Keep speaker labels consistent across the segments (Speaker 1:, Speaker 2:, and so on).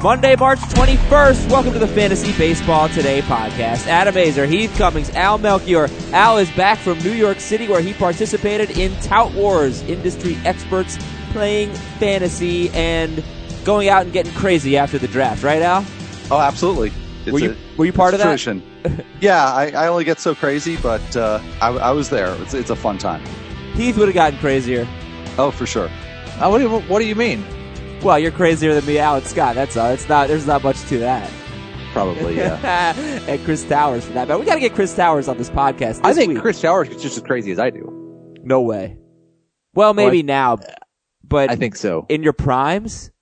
Speaker 1: Monday, March 21st. Welcome to the Fantasy Baseball Today podcast. Adam Azer, Heath Cummings, Al Melchior. Al is back from New York City where he participated in Tout Wars. Industry experts playing fantasy and going out and getting crazy after the draft. Right, Al?
Speaker 2: Oh, absolutely.
Speaker 1: Were you part of that?
Speaker 2: Tradition. Yeah, I only get so crazy, but I was there. It's a fun time.
Speaker 1: Heath would have gotten crazier.
Speaker 2: Oh, for sure.
Speaker 3: What do you mean?
Speaker 1: Well, you're crazier than me, Al and Scott. That's all. There's not much to that.
Speaker 3: Probably, yeah.
Speaker 1: And Chris Towers for that. But we got to get Chris Towers on this podcast
Speaker 3: I think
Speaker 1: week.
Speaker 3: Chris Towers is just as crazy as I do.
Speaker 1: No way. Well, maybe now, but
Speaker 3: I think so.
Speaker 1: In your primes?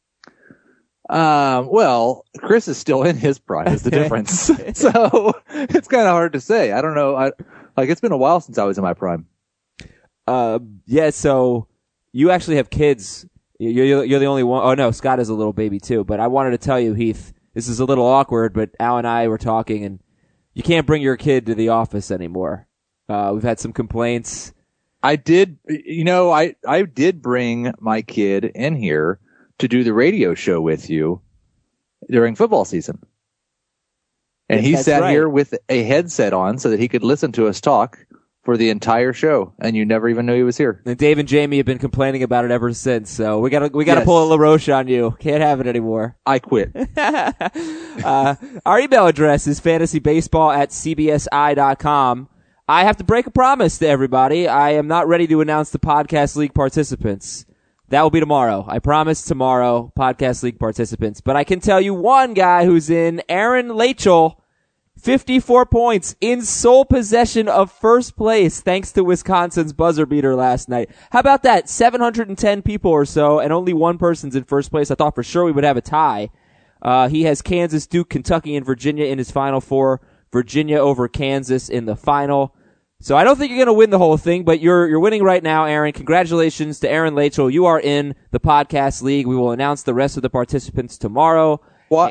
Speaker 3: Well, Chris is still in his prime is the difference. So it's kind of hard to say. I don't know. It's been a while since I was in my prime.
Speaker 1: Yeah, so you actually have kids. You're the only one. Oh, no, Scott is a little baby too. But I wanted to tell you, Heath, this is a little awkward, but Al and I were talking, and you can't bring your kid to the office anymore. We've had some complaints.
Speaker 3: I did bring my kid in here to do the radio show with you during football season. And he sat here with a headset on so that he could listen to us talk for the entire show, and you never even knew he was here.
Speaker 1: And Dave and Jamie have been complaining about it ever since, so we gotta pull a LaRoche on you. Can't have it anymore.
Speaker 3: I quit.
Speaker 1: Our email address is fantasybaseball@cbsi.com. I have to break a promise to everybody. I am not ready to announce the Podcast League participants. That will be tomorrow. I promise tomorrow, Podcast League participants. But I can tell you one guy who's in, Aaron Lachel, 54 points in sole possession of first place thanks to Wisconsin's buzzer beater last night. How about that? 710 people or so, and only one person's in first place. I thought for sure we would have a tie. He has Kansas, Duke, Kentucky, and Virginia in his final four. Virginia over Kansas in the final. So I don't think you're going to win the whole thing, but you're winning right now, Aaron. Congratulations to Aaron Lachel. You are in the Podcast League. We will announce the rest of the participants tomorrow.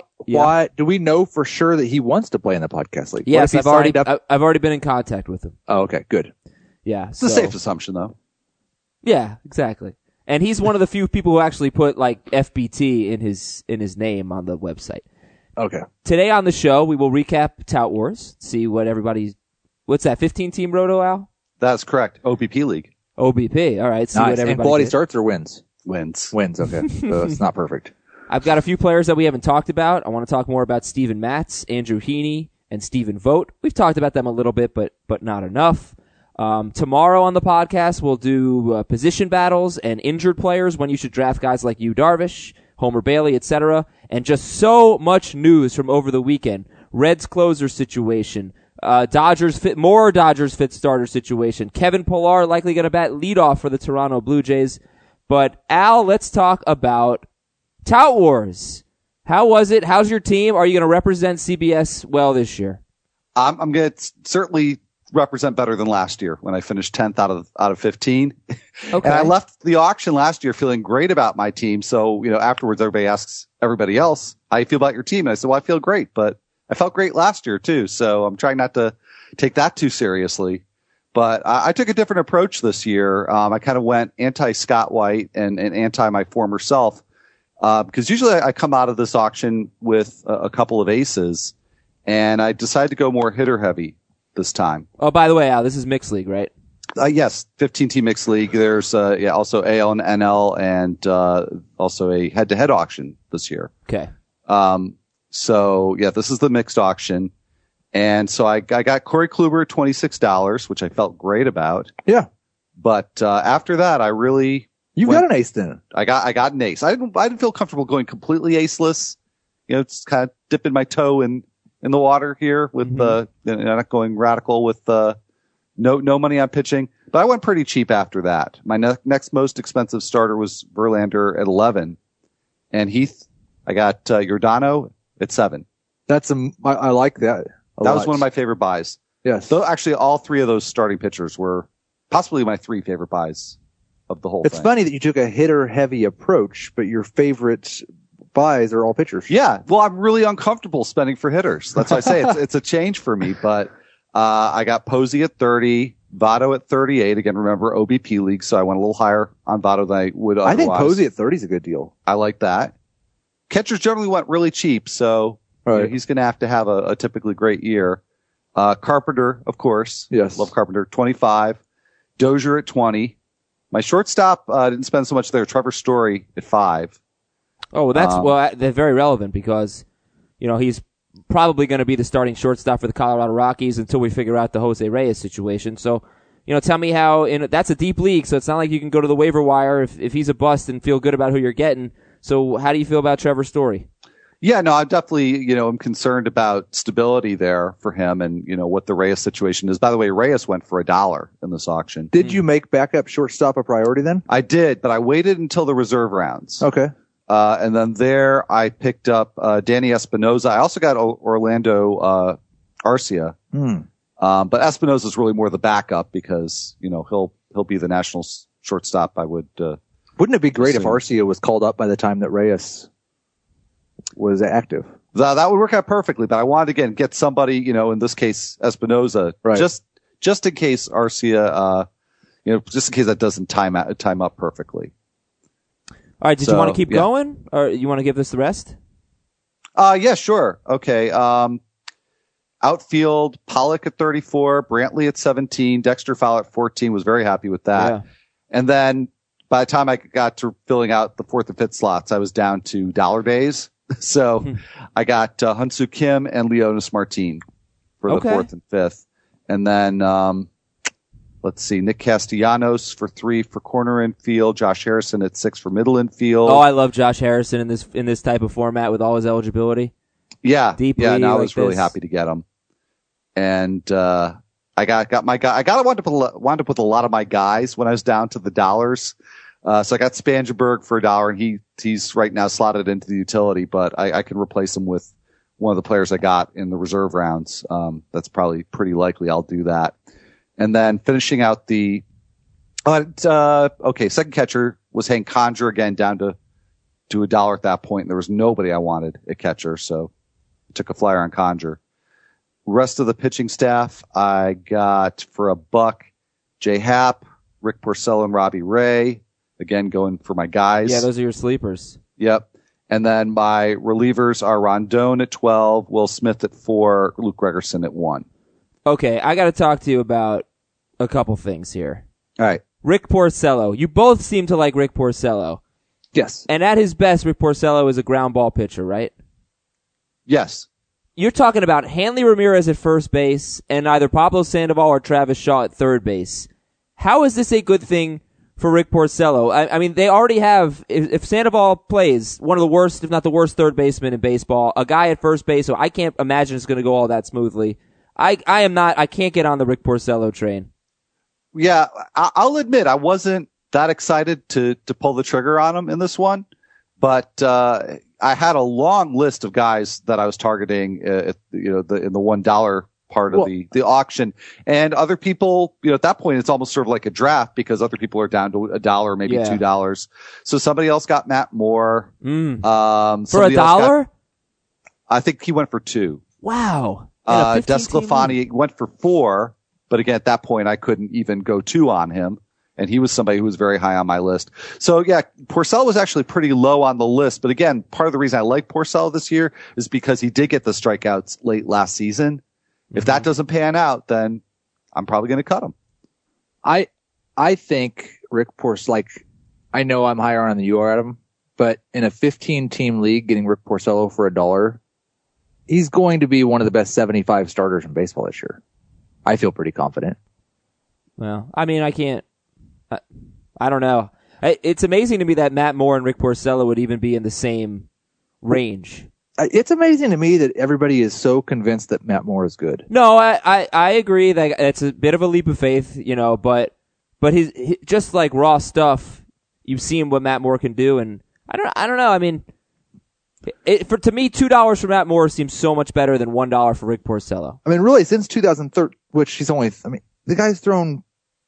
Speaker 3: Why do we know for sure that he wants to play in the Podcast League?
Speaker 1: Yes, I've already been in contact with him.
Speaker 3: Oh, okay, good.
Speaker 1: Yeah,
Speaker 2: it's a safe assumption, though.
Speaker 1: Yeah, exactly. And he's one of the few people who actually put like FBT in his name on the website.
Speaker 3: Okay.
Speaker 1: Today on the show, we will recap Tout Wars, see what everybody's. What's that? 15-team Roto, Al?
Speaker 2: That's correct. OBP League.
Speaker 1: OBP. All right. See
Speaker 3: nice.
Speaker 1: what everybody.
Speaker 3: And quality
Speaker 1: did.
Speaker 3: starts or wins?
Speaker 2: Wins.
Speaker 3: Okay. So it's not perfect.
Speaker 1: I've got a few players that we haven't talked about. I want to talk more about Steven Matz, Andrew Heaney, and Stephen Vogt. We've talked about them a little bit, but not enough. Tomorrow on the podcast, we'll do position battles and injured players when you should draft guys like Yu Darvish, Homer Bailey, etc. And just so much news from over the weekend. Reds closer situation. Dodgers fit starter situation. Kevin Pillar likely going to bat leadoff for the Toronto Blue Jays. But Al, let's talk about Tout Wars. How was it? How's your team? Are you going to represent CBS well this year?
Speaker 2: I'm going to certainly represent better than last year when I finished 10th out of 15.
Speaker 1: Okay.
Speaker 2: And I left the auction last year feeling great about my team. So, afterwards everybody asks everybody else, how you feel about your team? And I said, well, I feel great, but I felt great last year too. So I'm trying not to take that too seriously. But I took a different approach this year. I kind of went anti-Scott White and anti my former self. Because usually I come out of this auction with a couple of aces, and I decided to go more hitter heavy this time.
Speaker 1: Oh, by the way, Al, this is mixed league, right?
Speaker 2: Yes, 15-team mixed league. There's also AL and NL, and also a head-to-head auction this year.
Speaker 1: Okay.
Speaker 2: So this is the mixed auction, and so I got Corey Kluber at $26, which I felt great about.
Speaker 3: Yeah.
Speaker 2: But after that, I really.
Speaker 3: You've got an ace then.
Speaker 2: I got an ace. I didn't feel comfortable going completely aceless. It's kind of dipping my toe in the water here with not going radical with no money on pitching. But I went pretty cheap after that. My next most expensive starter was Verlander at 11, and Heath, I got Giordano at 7.
Speaker 3: I like that.
Speaker 2: That was one of my favorite buys.
Speaker 3: Yes.
Speaker 2: So actually, all three of those starting pitchers were possibly my 3 favorite buys of the whole thing.
Speaker 3: It's funny that you took a hitter-heavy approach, but your favorite buys are all pitchers.
Speaker 2: Yeah. Well, I'm really uncomfortable spending for hitters. That's why I say it's a change for me. But I got Posey at 30, Votto at 38. Again, remember, OBP League, so I went a little higher on Votto than I would otherwise.
Speaker 3: I think Posey at 30 is a good deal.
Speaker 2: I like that. catchers generally went really cheap, so he's going to have a typically great year. Carpenter, of course.
Speaker 3: Yes.
Speaker 2: Love Carpenter. 25. Dozier at 20. My shortstop didn't spend so much there. Trevor Story at 5.
Speaker 1: Oh, well, that's very relevant because, he's probably going to be the starting shortstop for the Colorado Rockies until we figure out the Jose Reyes situation. So, tell me how, that's a deep league, so it's not like you can go to the waiver wire if he's a bust and feel good about who you're getting. So how do you feel about Trevor Story?
Speaker 2: Yeah, no, I'm definitely, I'm concerned about stability there for him and, what the Reyes situation is. By the way, Reyes went for $1 in this auction.
Speaker 3: Did you make backup shortstop a priority then?
Speaker 2: I did, but I waited until the reserve rounds.
Speaker 3: Okay.
Speaker 2: And then there I picked up, Danny Espinosa. I also got Orlando, Arcia. But Espinosa is really more the backup because, he'll be the national shortstop. I would,
Speaker 3: wouldn't it be great if Arcia was called up by the time that Reyes was active?
Speaker 2: That would work out perfectly, but I wanted to get somebody, in this case, Espinosa,
Speaker 3: right.
Speaker 2: just in case Arcia, just in case that doesn't time up perfectly.
Speaker 1: All right. Did you want to keep going or you want to give this the rest?
Speaker 2: Yeah, sure. Okay. Outfield, Pollock at 34, Brantley at 17, Dexter Fowler at 14, was very happy with that.
Speaker 1: Yeah.
Speaker 2: And then by the time I got to filling out the 4th and 5th slots, I was down to dollar days. So I got Hyun-Soo Kim and Leonys Martin for the 4th and 5th. And then, let's see, Nick Castellanos for 3 for corner infield, Josh Harrison at 6 for middle infield.
Speaker 1: Oh, I love Josh Harrison in this type of format with all his eligibility.
Speaker 2: Yeah.
Speaker 1: Deeply
Speaker 2: I was really happy to get him. And, I got my guy. I wound up with a lot of my guys when I was down to the dollars. So I got Spangenberg for $1 and he's right now slotted into the utility, but I can replace him with one of the players I got in the reserve rounds. That's probably pretty likely I'll do that. And then finishing out second catcher was Hank Conjure again down to $1 at that point. And there was nobody I wanted at catcher. So I took a flyer on Conjure. Rest of the pitching staff, I got for $1, Jay Happ, Rick Porcello, and Robbie Ray. Again, going for my guys.
Speaker 1: Yeah, those are your sleepers.
Speaker 2: Yep. And then my relievers are Rondon at 12, Will Smith at 4, Luke Gregerson at 1.
Speaker 1: Okay, I got to talk to you about a couple things here.
Speaker 2: All right.
Speaker 1: Rick Porcello. You both seem to like Rick Porcello.
Speaker 3: Yes.
Speaker 1: And at his best, Rick Porcello is a ground ball pitcher, right?
Speaker 2: Yes.
Speaker 1: You're talking about Hanley Ramirez at first base and either Pablo Sandoval or Travis Shaw at third base. How is this a good thing for Rick Porcello? I mean, they already have, if Sandoval plays, one of the worst, if not the worst third baseman in baseball, a guy at first base, so I can't imagine it's going to go all that smoothly. I can't get on the Rick Porcello train.
Speaker 2: Yeah, I'll admit I wasn't that excited to pull the trigger on him in this one, but, I had a long list of guys that I was targeting, in the $1 part of the auction, and other people, at that point it's almost sort of like a draft because other people are down to $1, maybe $2. So somebody else got Matt Moore.
Speaker 1: For $1?
Speaker 2: I think he went for $2.
Speaker 1: Wow.
Speaker 2: DeSclafani went for $4, but again, at that point I couldn't even go 2 on him. And he was somebody who was very high on my list. So yeah, Porcello was actually pretty low on the list. But again, part of the reason I like Porcello this year is because he did get the strikeouts late last season. Mm-hmm. If that doesn't pan out, then I'm probably going to cut him.
Speaker 3: I think Rick Porcello, I know I'm higher on than you are, Adam, but in a 15-team league, getting Rick Porcello for $1, he's going to be one of the best 75 starters in baseball this year. I feel pretty confident.
Speaker 1: Well, I mean, I don't know. It's amazing to me that Matt Moore and Rick Porcello would even be in the same range.
Speaker 3: It's amazing to me that everybody is so convinced that Matt Moore is good.
Speaker 1: No, I agree that it's a bit of a leap of faith, but he's just like raw stuff. You've seen what Matt Moore can do, and I don't know. I mean, to me, $2 for Matt Moore seems so much better than $1 for Rick Porcello.
Speaker 3: I mean, really, since 2013, which the guy's thrown,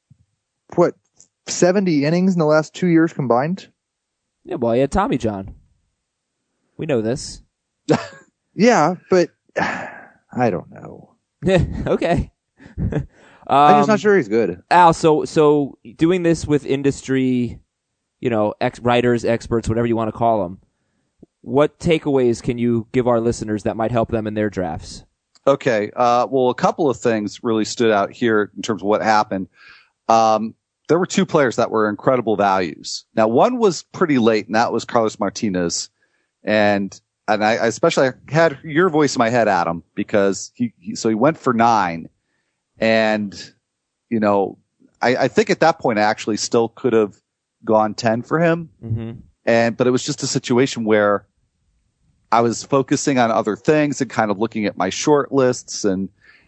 Speaker 3: 70 innings in the last 2 years combined?
Speaker 1: Yeah, well, he had Tommy John. We know this.
Speaker 3: Yeah, but I don't know.
Speaker 1: Okay.
Speaker 3: I'm just not sure he's good.
Speaker 1: Al, so doing this with industry, writers, experts, whatever you want to call them, what takeaways can you give our listeners that might help them in their drafts?
Speaker 2: Okay. Well, a couple of things really stood out here in terms of what happened. There were two players that were incredible values. Now, one was pretty late, and that was Carlos Martinez. And I especially had your voice in my head, Adam, because he went for 9. And, you know, I think at that point I actually still could have gone 10 for him.
Speaker 1: Mm-hmm.
Speaker 2: But it was just a situation where I was focusing on other things and kind of looking at my short lists, and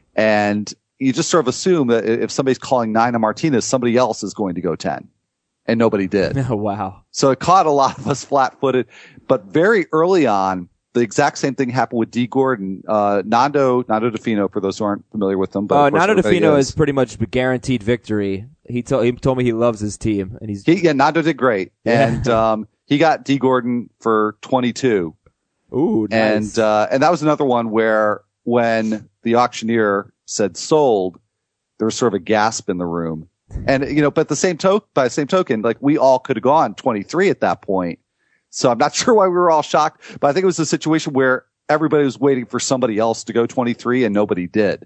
Speaker 2: you just sort of assume that if somebody's calling 9 on Martinez, somebody else is going to go 10, and nobody did.
Speaker 1: Oh, wow.
Speaker 2: So it caught a lot of us flat-footed, but very early on, the exact same thing happened with D. Gordon. Nando DeFino, for those who aren't familiar with them. But
Speaker 1: Nando DeFino is pretty much a guaranteed victory. He told me he loves his team, and
Speaker 2: Nando did great. Yeah. And, he got D. Gordon for 22.
Speaker 1: Ooh, nice.
Speaker 2: And that was another one where when the auctioneer said sold, there was sort of a gasp in the room. And, you know, but by the same token, like we all could have gone 23 at that point. So I'm not sure why we were all shocked, but I think it was a situation where everybody was waiting for somebody else to go 23 and nobody did.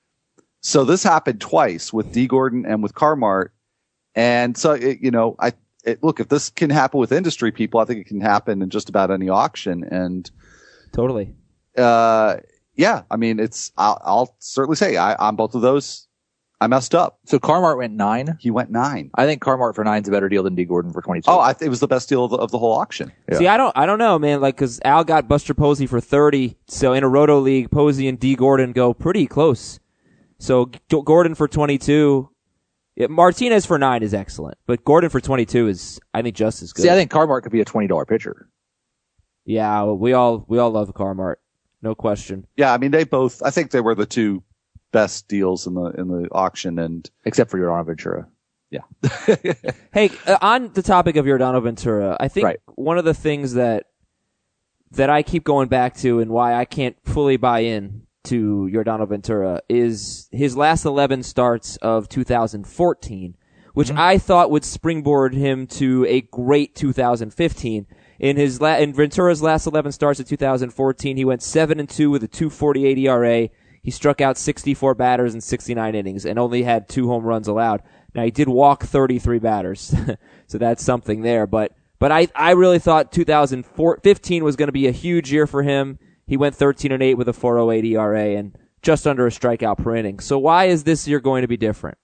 Speaker 2: So this happened twice with D. Gordon and with Carmart. And so, look, if this can happen with industry people, I think it can happen in just about any auction. And
Speaker 1: totally.
Speaker 2: Yeah, I mean, I'll certainly say on both of those, I messed up.
Speaker 3: So Carmart went 9?
Speaker 2: He went 9.
Speaker 3: I think Carmart for 9 is a better deal than D. Gordon for 22.
Speaker 2: Oh, it was the best deal of the whole auction.
Speaker 1: Yeah. See, I don't know, man. Like, cause Al got Buster Posey for 30. So in a Roto league, Posey and D. Gordon go pretty close. So Gordon for 22. Yeah, Martinez for 9 is excellent, but Gordon for 22 is, I think, just as good.
Speaker 3: See, I think Carmart could be a $20 pitcher.
Speaker 1: Yeah, we all love Carmart. No question.
Speaker 2: Yeah, I mean, I think they were the two best deals in the auction, and
Speaker 3: except for Yordano Ventura.
Speaker 2: Yeah.
Speaker 1: Hey, on the topic of Yordano Ventura, I think one of the things that I keep going back to and why I can't fully buy in to Yordano Ventura is his last 11 starts of 2014, which I thought would springboard him to a great 2015. In Ventura's last 11 starts of 2014, he went 7-2 with a 2.48 ERA. He struck out 64 batters in 69 innings and only had 2 home runs allowed. Now, he did walk 33 batters, so that's something there. But I really thought 2015 was going to be a huge year for him. He went 13-8 with a 4.08 ERA and just under a strikeout per inning. So why is this year going to be different?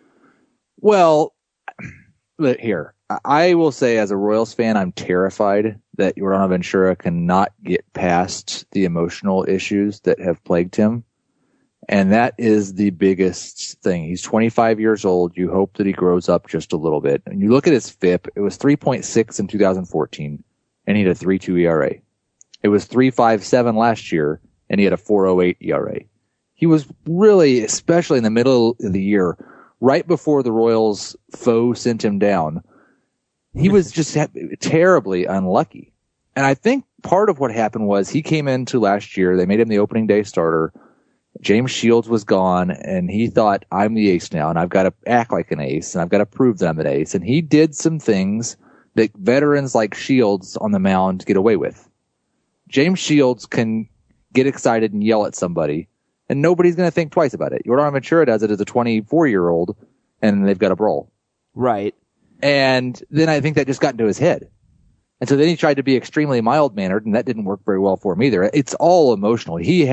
Speaker 3: Well, here, I will say as a Royals fan, I'm terrified that Yordano Ventura cannot get past the emotional issues that have plagued him. And that is the biggest thing. He's 25 years old. You hope that he grows up just a little bit. And you look at his FIP, it was 3.6 in 2014, and he had a 3.2 ERA. It was 3.57 last year, and he had a 4.08 ERA. He was really, especially in the middle of the year, right before the Royals foe sent him down, he was just terribly unlucky. And I think part of what happened was he came into last year, they made him the opening day starter. James Shields was gone, and he thought, I'm the ace now, and I've got to act like an ace, and I've got to prove that I'm an ace. And he did some things that veterans like Shields on the mound get away with. James Shields can get excited and yell at somebody, and nobody's going to think twice about it. Yordano Ventura does it as a 24-year-old, and they've got a brawl.
Speaker 1: Right.
Speaker 3: And then I think that just got into his head. And so then he tried to be extremely mild-mannered, and that didn't work very well for him either. It's all emotional.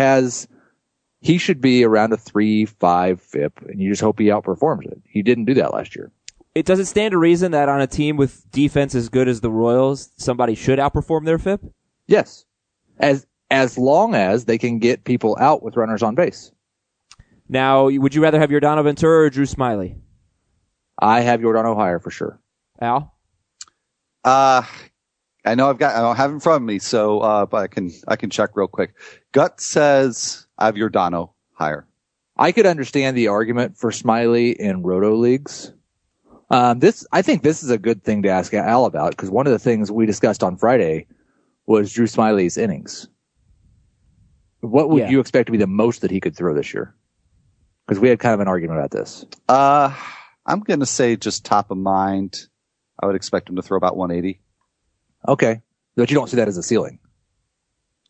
Speaker 3: He should be around a 3.5 FIP, and you just hope he outperforms it. He didn't do that last year.
Speaker 1: Does it stand to reason that on a team with defense as good as the Royals, somebody should outperform their FIP?
Speaker 3: Yes. As long as they can get people out with runners on base.
Speaker 1: Now, would you rather have Yordano Ventura or Drew Smyly?
Speaker 3: I have Yordano higher for sure.
Speaker 1: Al?
Speaker 2: I don't have it in front of me, so but I can check real quick. Gut says I have Yordano higher.
Speaker 3: I could understand the argument for Smyly in Roto leagues. I think this is a good thing to ask Al about, because one of the things we discussed on Friday was Drew Smyly's innings. What would you expect to be the most that he could throw this year? Because we had kind of an argument about this.
Speaker 2: I'm going to say just top of mind, I would expect him to throw about 180.
Speaker 3: Okay. But you don't see that as a ceiling.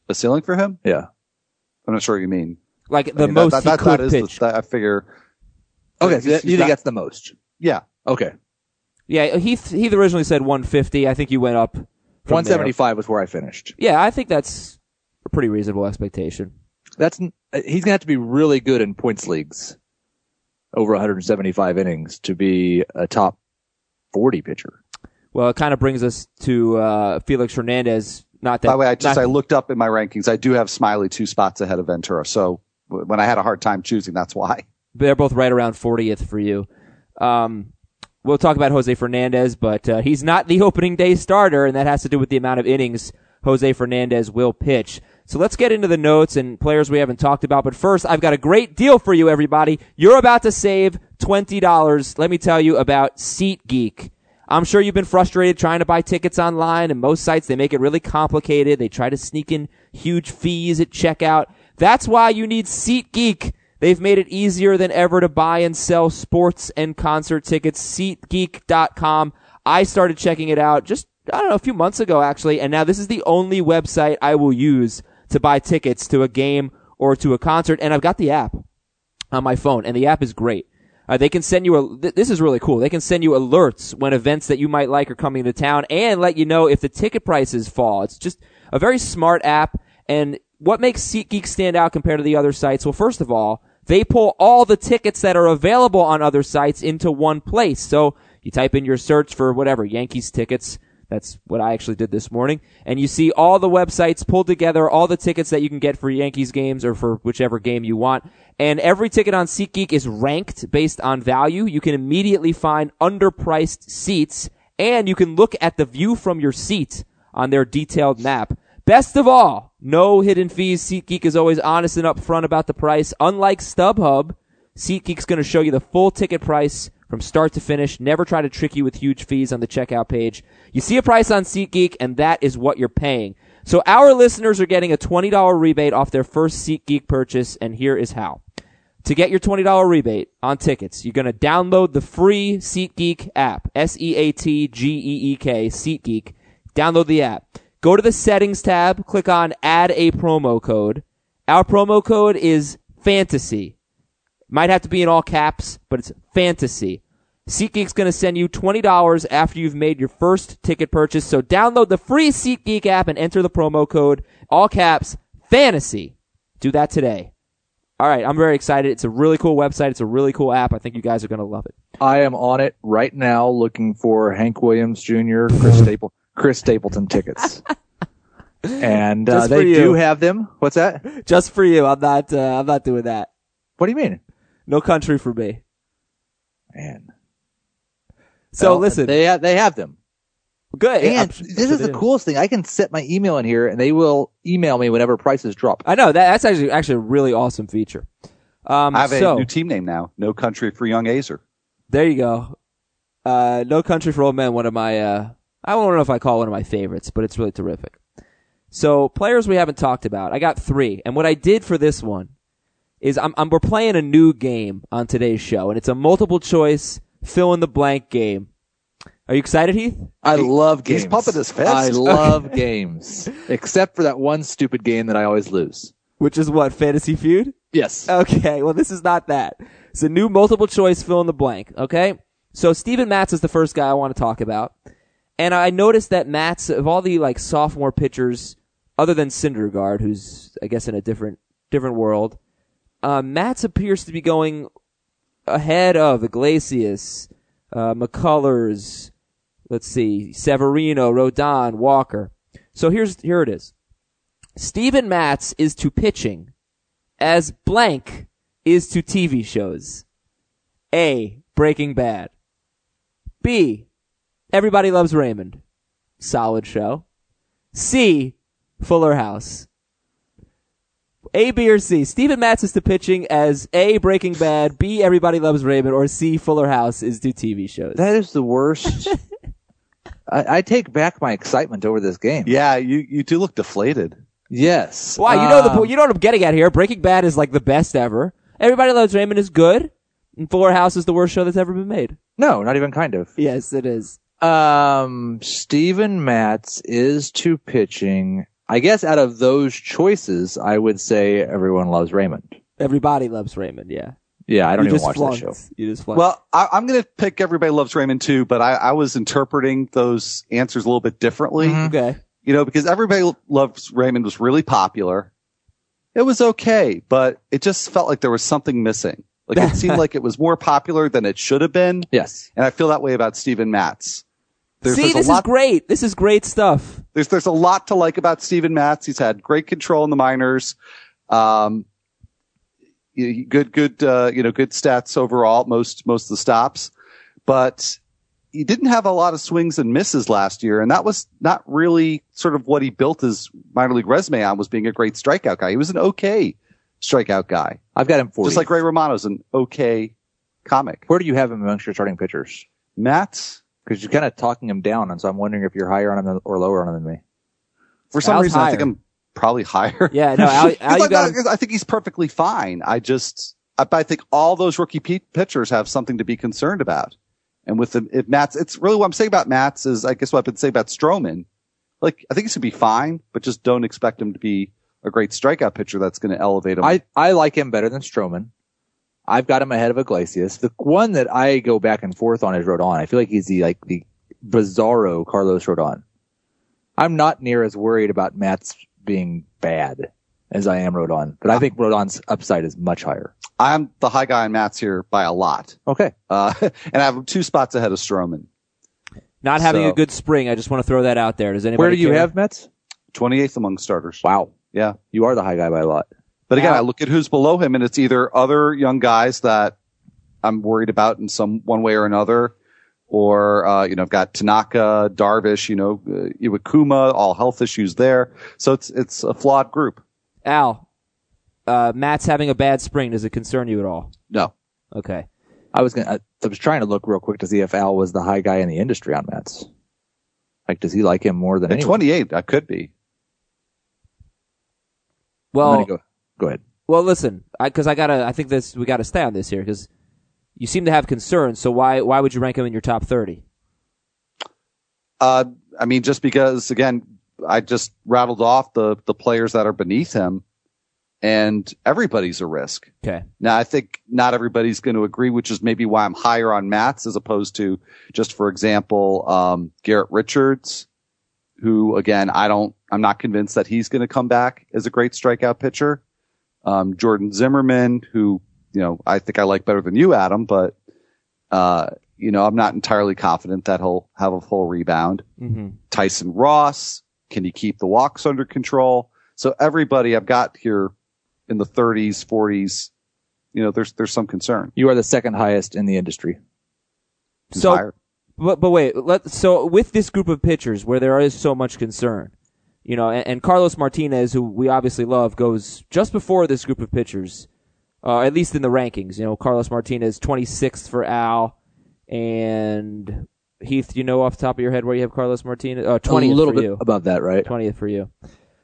Speaker 2: a ceiling for him?
Speaker 3: Yeah.
Speaker 2: I'm not sure what you mean.
Speaker 1: Like the most he could pitch.
Speaker 2: I figure.
Speaker 3: Okay, so you think that's the most?
Speaker 2: Yeah.
Speaker 3: Okay.
Speaker 1: Yeah, Heath originally said 150. I think you went up.
Speaker 3: 175 was where I finished.
Speaker 1: Yeah, I think that's a pretty reasonable expectation.
Speaker 3: He's going to have to be really good in points leagues over 175 innings to be a top 40 pitcher.
Speaker 1: Well, it kind of brings us to Felix Hernandez. Not that.
Speaker 2: By the way, I looked up in my rankings. I do have Smiley 2 spots ahead of Ventura. So when I had a hard time choosing, that's why.
Speaker 1: They're both right around 40th for you. We'll talk about Jose Fernandez, but he's not the opening day starter, and that has to do with the amount of innings Jose Fernandez will pitch. So let's get into the notes and players we haven't talked about. But first, I've got a great deal for you, everybody. You're about to save $20. Let me tell you about SeatGeek. I'm sure you've been frustrated trying to buy tickets online, and most sites, they make it really complicated. They try to sneak in huge fees at checkout. That's why you need SeatGeek. They've made it easier than ever to buy and sell sports and concert tickets. SeatGeek.com. I started checking it out just, a few months ago, actually, and now this is the only website I will use to buy tickets to a game or to a concert, and I've got the app on my phone, and the app is great. They can send you this is really cool. They can send you alerts when events that you might like are coming to town and let you know if the ticket prices fall. It's just a very smart app. And what makes SeatGeek stand out compared to the other sites? Well, first of all, they pull all the tickets that are available on other sites into one place. So you type in your search for whatever, Yankees tickets. That's what I actually did this morning. And you see all the websites pulled together, all the tickets that you can get for Yankees games or for whichever game you want. And every ticket on SeatGeek is ranked based on value. You can immediately find underpriced seats, and you can look at the view from your seat on their detailed map. Best of all, no hidden fees. SeatGeek is always honest and upfront about the price. Unlike StubHub, SeatGeek's going to show you the full ticket price from start to finish. Never try to trick you with huge fees on the checkout page. You see a price on SeatGeek, and that is what you're paying. So our listeners are getting a $20 rebate off their first SeatGeek purchase, and here is how. To get your $20 rebate on tickets, you're going to download the free SeatGeek app, SeatGeek, SeatGeek. Download the app. Go to the settings tab, click on add a promo code. Our promo code is fantasy. Might have to be in all caps, but it's fantasy. SeatGeek's going to send you $20 after you've made your first ticket purchase. So download the free SeatGeek app and enter the promo code, all caps, fantasy. Do that today. All right, I'm very excited. It's a really cool website. It's a really cool app. I think you guys are going to love it.
Speaker 3: I am on it right now looking for Hank Williams Jr., Chris Stapleton tickets. And they do have them. What's that?
Speaker 1: Just for you. I'm not doing that.
Speaker 3: What do you mean?
Speaker 1: No country for me.
Speaker 3: Man.
Speaker 1: So listen.
Speaker 3: They have them.
Speaker 1: Good.
Speaker 3: And this is the coolest thing. I can set my email in here, and they will email me whenever prices drop.
Speaker 1: I know. That's actually a really awesome feature.
Speaker 2: I have a new team name now. No Country for Young Azer.
Speaker 1: There you go. No Country for Old Men, one of my, I don't know if I call it one of my favorites, but it's really terrific. So players we haven't talked about. I got 3. And what I did for this one is we're playing a new game on today's show, and it's a multiple choice fill in the blank game. Are you excited, Heath?
Speaker 3: I love games.
Speaker 2: He's pumping his fist.
Speaker 3: I love games. Except for that one stupid game that I always lose.
Speaker 1: Which is what, Fantasy Feud?
Speaker 3: Yes.
Speaker 1: Okay, well this is not that. It's a new multiple choice fill in the blank, okay? So Steven Matz is the first guy I want to talk about. And I noticed that Matz, of all the sophomore pitchers, other than Syndergaard, who's I guess in a different world, Matz appears to be going ahead of Iglesias, McCullers, let's see, Severino, Rodon, Walker. So here it is. Steven Matz is to pitching as blank is to TV shows. A, Breaking Bad. B, Everybody Loves Raymond. Solid show. C, Fuller House. A, B, or C. Steven Matz is to pitching as A, Breaking Bad, B, Everybody Loves Raymond, or C, Fuller House is to TV shows.
Speaker 3: That is the worst. I take back my excitement over this game.
Speaker 2: Yeah, you do look deflated.
Speaker 3: Yes.
Speaker 1: Why? You know what I'm getting at here. Breaking Bad is the best ever. Everybody Loves Raymond is good. And Fuller House is the worst show that's ever been made.
Speaker 3: No, not even kind of.
Speaker 1: Yes, it is.
Speaker 3: Steven Matz is to pitching I guess out of those choices, I would say everyone loves Raymond.
Speaker 1: Everybody loves Raymond, yeah.
Speaker 3: Yeah, I don't even watch that show.
Speaker 1: You just flunked.
Speaker 2: Well, I'm going to pick Everybody Loves Raymond too, but I was interpreting those answers a little bit differently.
Speaker 1: Okay.
Speaker 2: You know, because Everybody Loves Raymond was really popular. It was okay, but it just felt like there was something missing. Like it seemed like it was more popular than it should have been.
Speaker 3: Yes.
Speaker 2: And I feel that way about Steven Matz.
Speaker 1: This is great. This is great stuff.
Speaker 2: There's a lot to like about Steven Matz. He's had great control in the minors. Good stats overall, most of the stops, but he didn't have a lot of swings and misses last year. And that was not really sort of what he built his minor league resume on, was being a great strikeout guy. He was an okay strikeout guy.
Speaker 3: I've got him 40.
Speaker 2: Just like Ray Romano's an okay comic.
Speaker 3: Where do you have him amongst your starting pitchers?
Speaker 2: Matz?
Speaker 3: Because you're kind of talking him down. And so I'm wondering if you're higher on him or lower on him than me.
Speaker 2: For some reason, I think I'm probably higher.
Speaker 1: Yeah, no, Al, you got him.
Speaker 2: I think he's perfectly fine. I think all those rookie pitchers have something to be concerned about. And with Matz, it's really what I'm saying about Matz is, I guess what I've been saying about Stroman. Like, I think he's going to be fine, but just don't expect him to be a great strikeout pitcher that's going to elevate him.
Speaker 3: I like him better than Stroman. I've got him ahead of Iglesias. The one that I go back and forth on is Rodon. I feel like he's the bizarro Carlos Rodon. I'm not near as worried about Matz being bad as I am Rodon, but I think Rodon's upside is much higher.
Speaker 2: I'm the high guy on Matz here by a lot.
Speaker 3: Okay.
Speaker 2: And I have him 2 spots ahead of Stroman.
Speaker 1: Not having a good spring. I just want to throw that out there. Does anybody
Speaker 3: Where do you
Speaker 1: care?
Speaker 3: have Mets?
Speaker 2: 28th among starters.
Speaker 3: Wow.
Speaker 2: Yeah.
Speaker 3: You are the high guy by a lot.
Speaker 2: But again, I look at who's below him, and it's either other young guys that I'm worried about in one way or another, or, I've got Tanaka, Darvish, Iwakuma, all health issues there. So it's a flawed group.
Speaker 1: Al, Matt's having a bad spring. Does it concern you at all?
Speaker 2: No.
Speaker 1: Okay.
Speaker 3: I was trying to look real quick to see if Al was the high guy in the industry on Mets. Like, does he like him more than
Speaker 2: at
Speaker 3: anyone?
Speaker 2: 28, I could be.
Speaker 1: Well,
Speaker 3: go ahead.
Speaker 1: Well, listen, I think we gotta stay on this here because you seem to have concerns. So why would you rank him in your top 30?
Speaker 2: Just because, again, I just rattled off the players that are beneath him, and everybody's a risk.
Speaker 1: Okay.
Speaker 2: Now, I think not everybody's going to agree, which is maybe why I'm higher on Matz as opposed to just, for example, Garrett Richards, who, again, I'm not convinced that he's going to come back as a great strikeout pitcher. Jordan Zimmerman, who, I think I like better than you, Adam, but, I'm not entirely confident that he'll have a full rebound.
Speaker 1: Mm-hmm.
Speaker 2: Tyson Ross, can he keep the walks under control? So everybody I've got here in the 30s, 40s, there's some concern.
Speaker 3: You are the second highest in the industry.
Speaker 1: So, but wait, so with this group of pitchers where there is so much concern, and Carlos Martinez, who we obviously love, goes just before this group of pitchers, at least in the rankings. Carlos Martinez, 26th for Al, and Heath, off the top of your head where you have Carlos Martinez? 20th
Speaker 3: a little
Speaker 1: for
Speaker 3: bit
Speaker 1: you.
Speaker 3: Above that, right?
Speaker 1: 20th for you.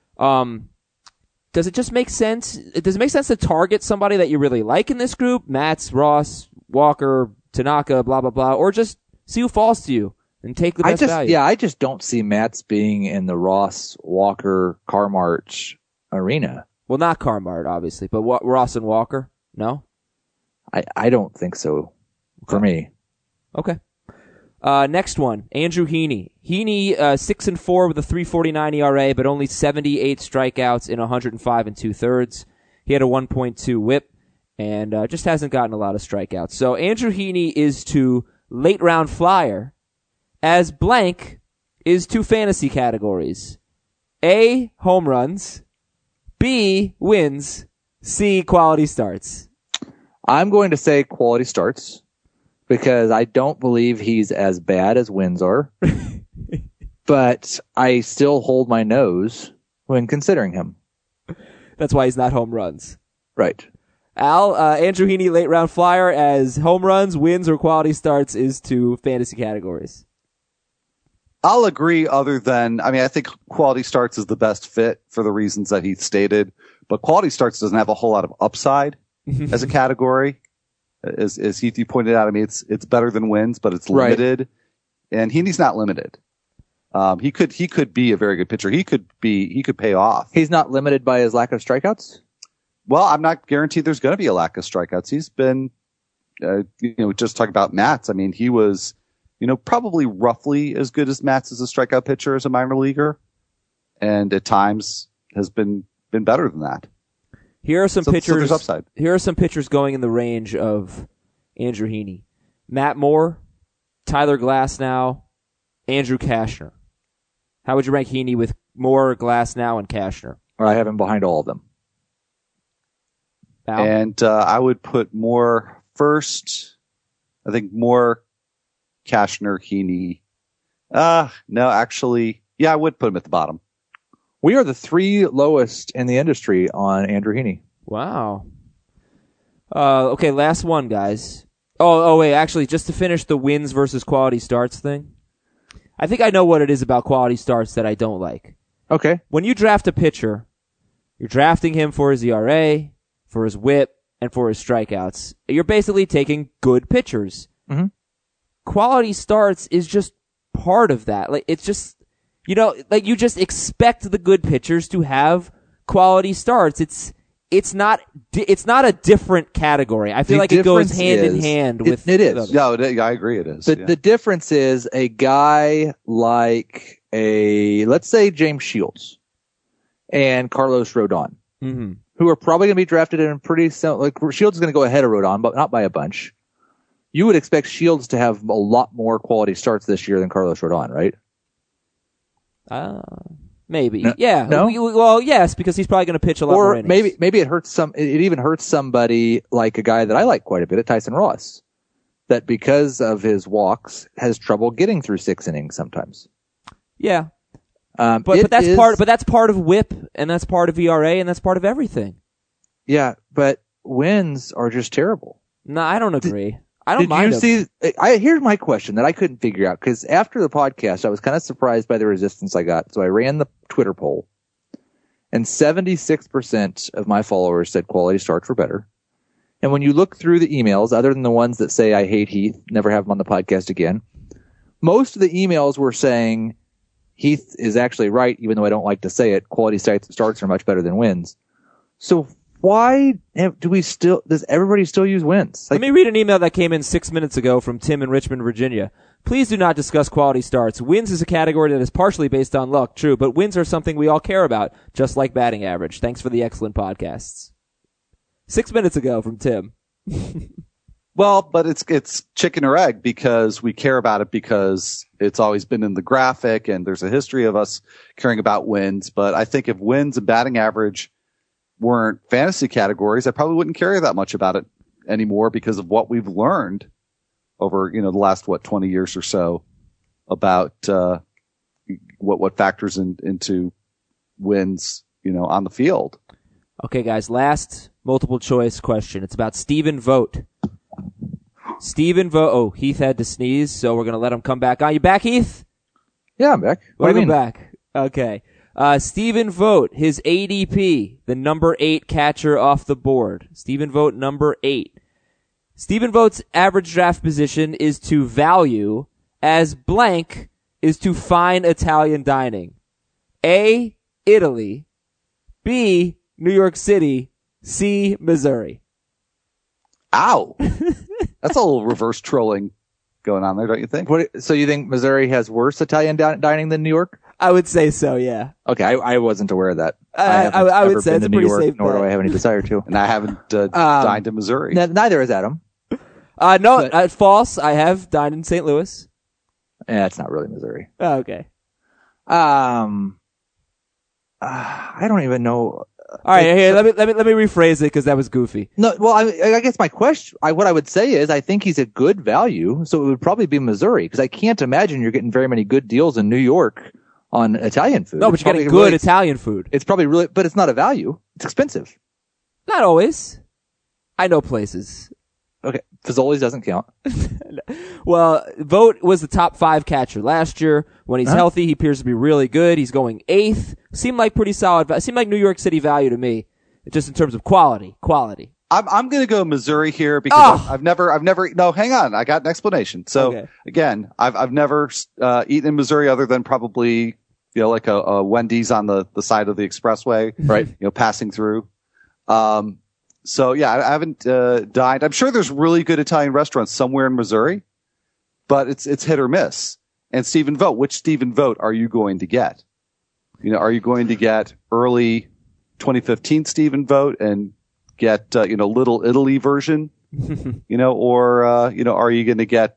Speaker 1: Does it just make sense? Does it make sense to target somebody that you really like in this group? Matz, Ross, Walker, Tanaka, blah, blah, blah, or just see who falls to you and take the best value?
Speaker 3: Yeah, I just don't see Matz being in the Ross, Walker, Carmart arena.
Speaker 1: Well, not Carmart, obviously, but Ross and Walker? No?
Speaker 3: I don't think so for me.
Speaker 1: Okay. Next one, Andrew Heaney. Heaney, 6-4 with a 3.49 ERA, but only 78 strikeouts in 105 2/3. He had a 1.2 WHIP, and just hasn't gotten a lot of strikeouts. So Andrew Heaney is to late round flyer, as blank is to fantasy categories: A, home runs; B, wins; C, quality starts.
Speaker 3: I'm going to say quality starts, because I don't believe he's as bad as wins are. But I still hold my nose when considering him.
Speaker 1: That's why he's not home runs.
Speaker 3: Right.
Speaker 1: Al, Andrew Heaney, late round flyer, as home runs, wins, or quality starts is to fantasy categories.
Speaker 2: I'll agree other than, I think quality starts is the best fit for the reasons that he stated, but quality starts doesn't have a whole lot of upside as a category. As Heath, you pointed out, it's better than wins, but it's limited. Right. And Heaney's not limited. He could be a very good pitcher. He could pay off.
Speaker 3: He's not limited by his lack of strikeouts?
Speaker 2: Well, I'm not guaranteed there's going to be a lack of strikeouts. He's been, just talking about Matz. I mean, he was, probably roughly as good as Matz as a strikeout pitcher as a minor leaguer. And at times has been better than that.
Speaker 1: Here are some pitchers.
Speaker 2: So there's upside.
Speaker 1: Here are some pitchers going in the range of Andrew Heaney. Matt Moore, Tyler Glasnow, Andrew Cashner. How would you rank Heaney with Moore, Glasnow, and Cashner?
Speaker 3: Or I have him behind all of them.
Speaker 1: Al?
Speaker 2: And I would put Moore first. I think Moore, Cashner, Heaney. No, actually, yeah, I would put him at the bottom.
Speaker 3: We are the 3 lowest in the industry on Andrew Heaney.
Speaker 1: Wow. Okay, last one, guys. Oh, wait, actually, just to finish the wins versus quality starts thing. I think I know what it is about quality starts that I don't like.
Speaker 3: Okay.
Speaker 1: When you draft a pitcher, you're drafting him for his ERA, for his WHIP, and for his strikeouts. You're basically taking good pitchers.
Speaker 3: Mm-hmm.
Speaker 1: Quality starts is just part of that. Like, it's just, you just expect the good pitchers to have quality starts. It's not a different category. I feel like it goes hand in hand with
Speaker 3: it is.
Speaker 2: No, I agree it is.
Speaker 3: The difference is a guy like let's say James Shields and Carlos Rodon,
Speaker 1: mm-hmm.
Speaker 3: who are probably going to be drafted in pretty like Shields is going to go ahead of Rodon, but not by a bunch. You would expect Shields to have a lot more quality starts this year than Carlos Rodon, right?
Speaker 1: Maybe.
Speaker 3: No,
Speaker 1: yeah.
Speaker 3: No?
Speaker 1: Well, yes, because he's probably going to pitch a lot more innings.
Speaker 3: Maybe it hurts it even hurts somebody like a guy that I like quite a bit, Tyson Ross, that because of his walks has trouble getting through 6 innings sometimes.
Speaker 1: Yeah. But that's part of WHIP, and that's part of ERA, and that's part of everything.
Speaker 3: Yeah, but wins are just terrible.
Speaker 1: No, I don't agree. I don't mind.
Speaker 3: Here's my question that I couldn't figure out, because after the podcast, I was kind of surprised by the resistance I got. So I ran the Twitter poll, and 76% of my followers said quality starts were better. And when you look through the emails, other than the ones that say I hate Heath, never have him on the podcast again, most of the emails were saying Heath is actually right, even though I don't like to say it. Quality starts are much better than wins. So why does everybody still use wins?
Speaker 1: Let me read an email that came in 6 minutes ago from Tim in Richmond, Virginia. Please do not discuss quality starts. Wins is a category that is partially based on luck, true, but wins are something we all care about, just like batting average. Thanks for the excellent podcasts. 6 minutes ago from Tim.
Speaker 2: Well, but it's chicken or egg, because we care about it because it's always been in the graphic and there's a history of us caring about wins. But I think if wins and batting average weren't fantasy categories, I probably wouldn't care that much about it anymore, because of what we've learned over, the last, 20 years or so about, what factors into wins, on the field.
Speaker 1: Okay, guys, last multiple choice question. It's about Stephen Vogt. Stephen Vogt. Oh, Heath had to sneeze, so we're going to let him come back on. You back, Heath?
Speaker 3: Yeah, I'm back. What do you mean?
Speaker 1: Back. Okay. Stephen Vogt, his ADP, the number 8 catcher off the board. Stephen Vogt, number 8. Stephen Vogt's average draft position is to value as blank is to fine Italian dining. A, Italy. B, New York City. C, Missouri.
Speaker 2: Ow. That's a little reverse trolling going on there, don't you think?
Speaker 3: So you think Missouri has worse Italian dining than New York?
Speaker 1: I would say so, yeah.
Speaker 3: Okay, I wasn't aware of that.
Speaker 1: I would say it's a pretty safe bet.
Speaker 3: Nor do I have any desire to.
Speaker 2: And I haven't dined in Missouri.
Speaker 3: Neither has Adam.
Speaker 1: No, false. I have dined in St. Louis.
Speaker 3: Yeah, it's not really Missouri.
Speaker 1: Oh, okay.
Speaker 3: I don't even know.
Speaker 1: All right, here, let me rephrase it, because that was goofy.
Speaker 3: No, well, I guess my question, what I would say is, I think he's a good value, so it would probably be Missouri, because I can't imagine you're getting very many good deals in New York on Italian food.
Speaker 1: No, but you're getting good Italian food.
Speaker 3: It's probably really, but it's not a value. It's expensive.
Speaker 1: Not always. I know places.
Speaker 3: Okay, Fazoli's doesn't count.
Speaker 1: Well, Vogt was the top 5 catcher last year. When he's healthy, he appears to be really good. He's going 8th. Seemed like pretty solid. Seemed like New York City value to me, just in terms of quality.
Speaker 2: I'm going to go Missouri here because I've never. No, hang on. I got an explanation. So again, I've never eaten in Missouri other than probably like a Wendy's on the side of the expressway,
Speaker 3: right?
Speaker 2: Passing through. So yeah, I haven't dined. I'm sure there's really good Italian restaurants somewhere in Missouri, but it's hit or miss. And Stephen Vogt, which Stephen Vogt are you going to get? Are you going to get early 2015 Stephen Vogt and get Little Italy version, or are you going to get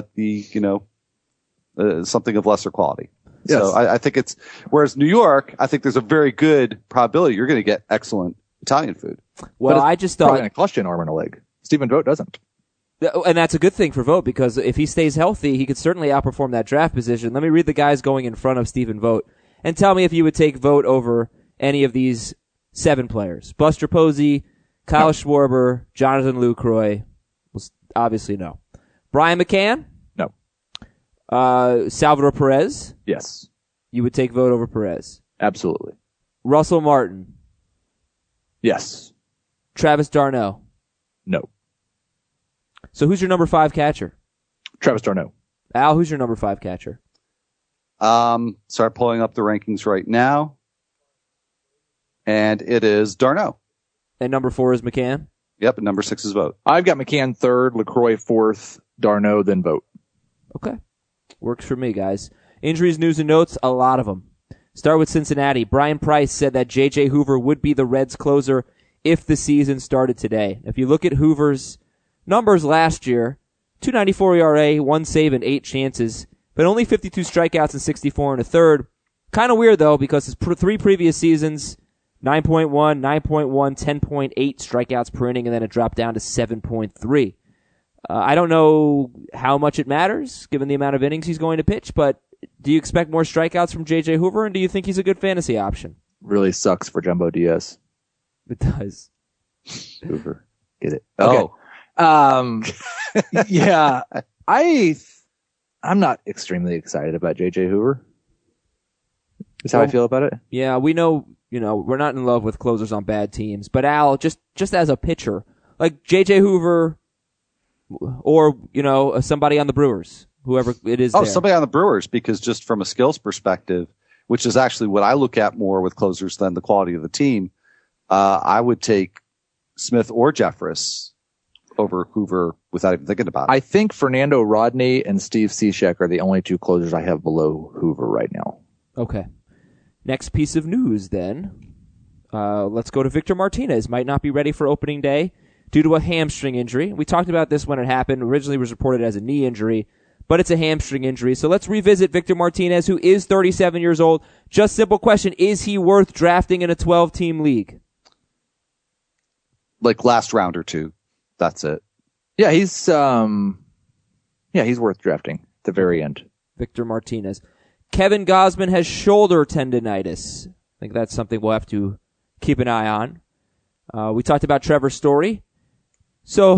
Speaker 2: something of lesser quality?
Speaker 3: Yes.
Speaker 2: So I think whereas New York, I think there's a very good probability you're going to get excellent Italian food.
Speaker 1: Well, I just thought
Speaker 3: it's going to cost you an arm and a leg. Stephen Vogt doesn't.
Speaker 1: And that's a good thing for Vogt because if he stays healthy, he could certainly outperform that draft position. Let me read the guys going in front of Stephen Vogt and tell me if you would take Vogt over any of these 7 players. Buster Posey, Kyle Schwarber, Jonathan Lucroy. Well, obviously no. Brian McCann?
Speaker 3: No.
Speaker 1: Salvador Perez?
Speaker 3: Yes.
Speaker 1: You would take Vogt over Perez?
Speaker 3: Absolutely.
Speaker 1: Russell Martin?
Speaker 3: Yes.
Speaker 1: Travis d'Arnaud?
Speaker 3: No.
Speaker 1: So who's your number 5 catcher?
Speaker 3: Travis d'Arnaud.
Speaker 1: Al, who's your number 5 catcher?
Speaker 2: Start pulling up the rankings right now. And it is d'Arnaud.
Speaker 1: And number 4 is McCann?
Speaker 2: Yep, and number 6 is Vogt.
Speaker 3: I've got McCann 3rd, LaCroix 4th, d'Arnaud, then Vogt.
Speaker 1: Okay. Works for me, guys. Injuries, news, and notes, a lot of them. Start with Cincinnati. Brian Price said that J.J. Hoover would be the Reds' closer if the season started today. If you look at Hoover's numbers last year, 2.94 ERA, 1 save, and 8 chances, but only 52 strikeouts and 64 and a third. Kind of weird, though, because his 3 previous seasons, 9.1, 9.1, 10.8 strikeouts per inning, and then it dropped down to 7.3. I don't know how much it matters, given the amount of innings he's going to pitch, but do you expect more strikeouts from J.J. Hoover, and do you think he's a good fantasy option?
Speaker 3: Really sucks for Jumbo Diaz.
Speaker 1: It does.
Speaker 3: Hoover. Get it.
Speaker 2: Okay.
Speaker 3: Yeah. I'm not extremely excited about J.J. Hoover. Is how I feel about it.
Speaker 1: Yeah, we know, we're not in love with closers on bad teams, but Al, just as a pitcher, like J.J. Hoover or, somebody on the Brewers, whoever it is.
Speaker 2: Somebody on the Brewers, because just from a skills perspective, which is actually what I look at more with closers than the quality of the team, I would take Smith or Jeffress over Hoover without even thinking about it.
Speaker 3: I think Fernando Rodney and Steve Cishek are the only 2 closers I have below Hoover right now.
Speaker 1: Okay. Next piece of news, then. Let's go to Victor Martinez. Might not be ready for opening day due to a hamstring injury. We talked about this when it happened. Originally it was reported as a knee injury, but it's a hamstring injury. So let's revisit Victor Martinez, who is 37 years old. Just simple question. Is he worth drafting in a 12-team league?
Speaker 2: Like last round or 2. That's it.
Speaker 3: Yeah, he's worth drafting at the very end.
Speaker 1: Victor Martinez. Kevin Gausman has shoulder tendonitis. I think that's something we'll have to keep an eye on. We talked about Trevor Story. So,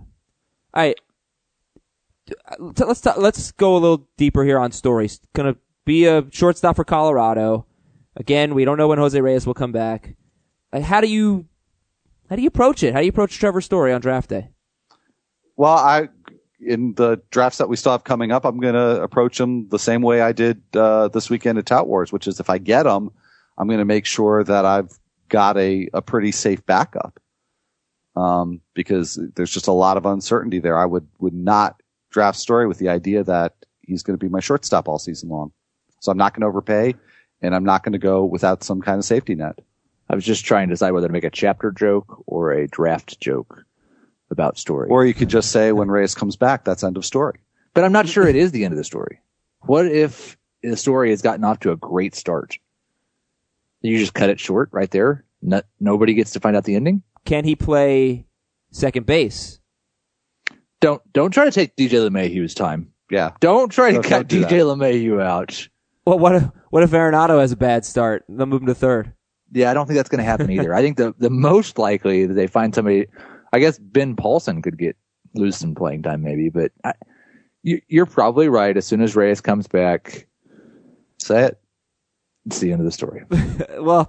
Speaker 1: let's go a little deeper here on Story. Going to be a shortstop for Colorado. Again, we don't know when Jose Reyes will come back. How do you approach it? How do you approach Trevor Story on draft day?
Speaker 2: Well, in the drafts that we still have coming up, I'm going to approach him the same way I did this weekend at Tout Wars, which is if I get him, I'm going to make sure that I've got a pretty safe backup, because there's just a lot of uncertainty there. I would not draft Story with the idea that he's going to be my shortstop all season long. So I'm not going to overpay, and I'm not going to go without some kind of safety net.
Speaker 3: I was just trying to decide whether to make a chapter joke or a draft joke about Story.
Speaker 2: Or you could just say when Reyes comes back, that's end of story.
Speaker 3: But I'm not sure it is the end of the story. What if the story has gotten off to a great start? You just cut it short right there? Nobody gets to find out the ending?
Speaker 1: Can he play second base?
Speaker 3: Don't try to take DJ LeMahieu's time.
Speaker 2: Yeah.
Speaker 3: Don't try to cut DJ LeMahieu out.
Speaker 1: Well, what if Arenado has a bad start? They'll move him to third.
Speaker 3: Yeah, I don't think that's going to happen either. I think the most likely that they find somebody, I guess Ben Paulson could lose some playing time maybe, but you're probably right. As soon as Reyes comes back,
Speaker 2: say it.
Speaker 3: It's the end of the story.
Speaker 1: Well,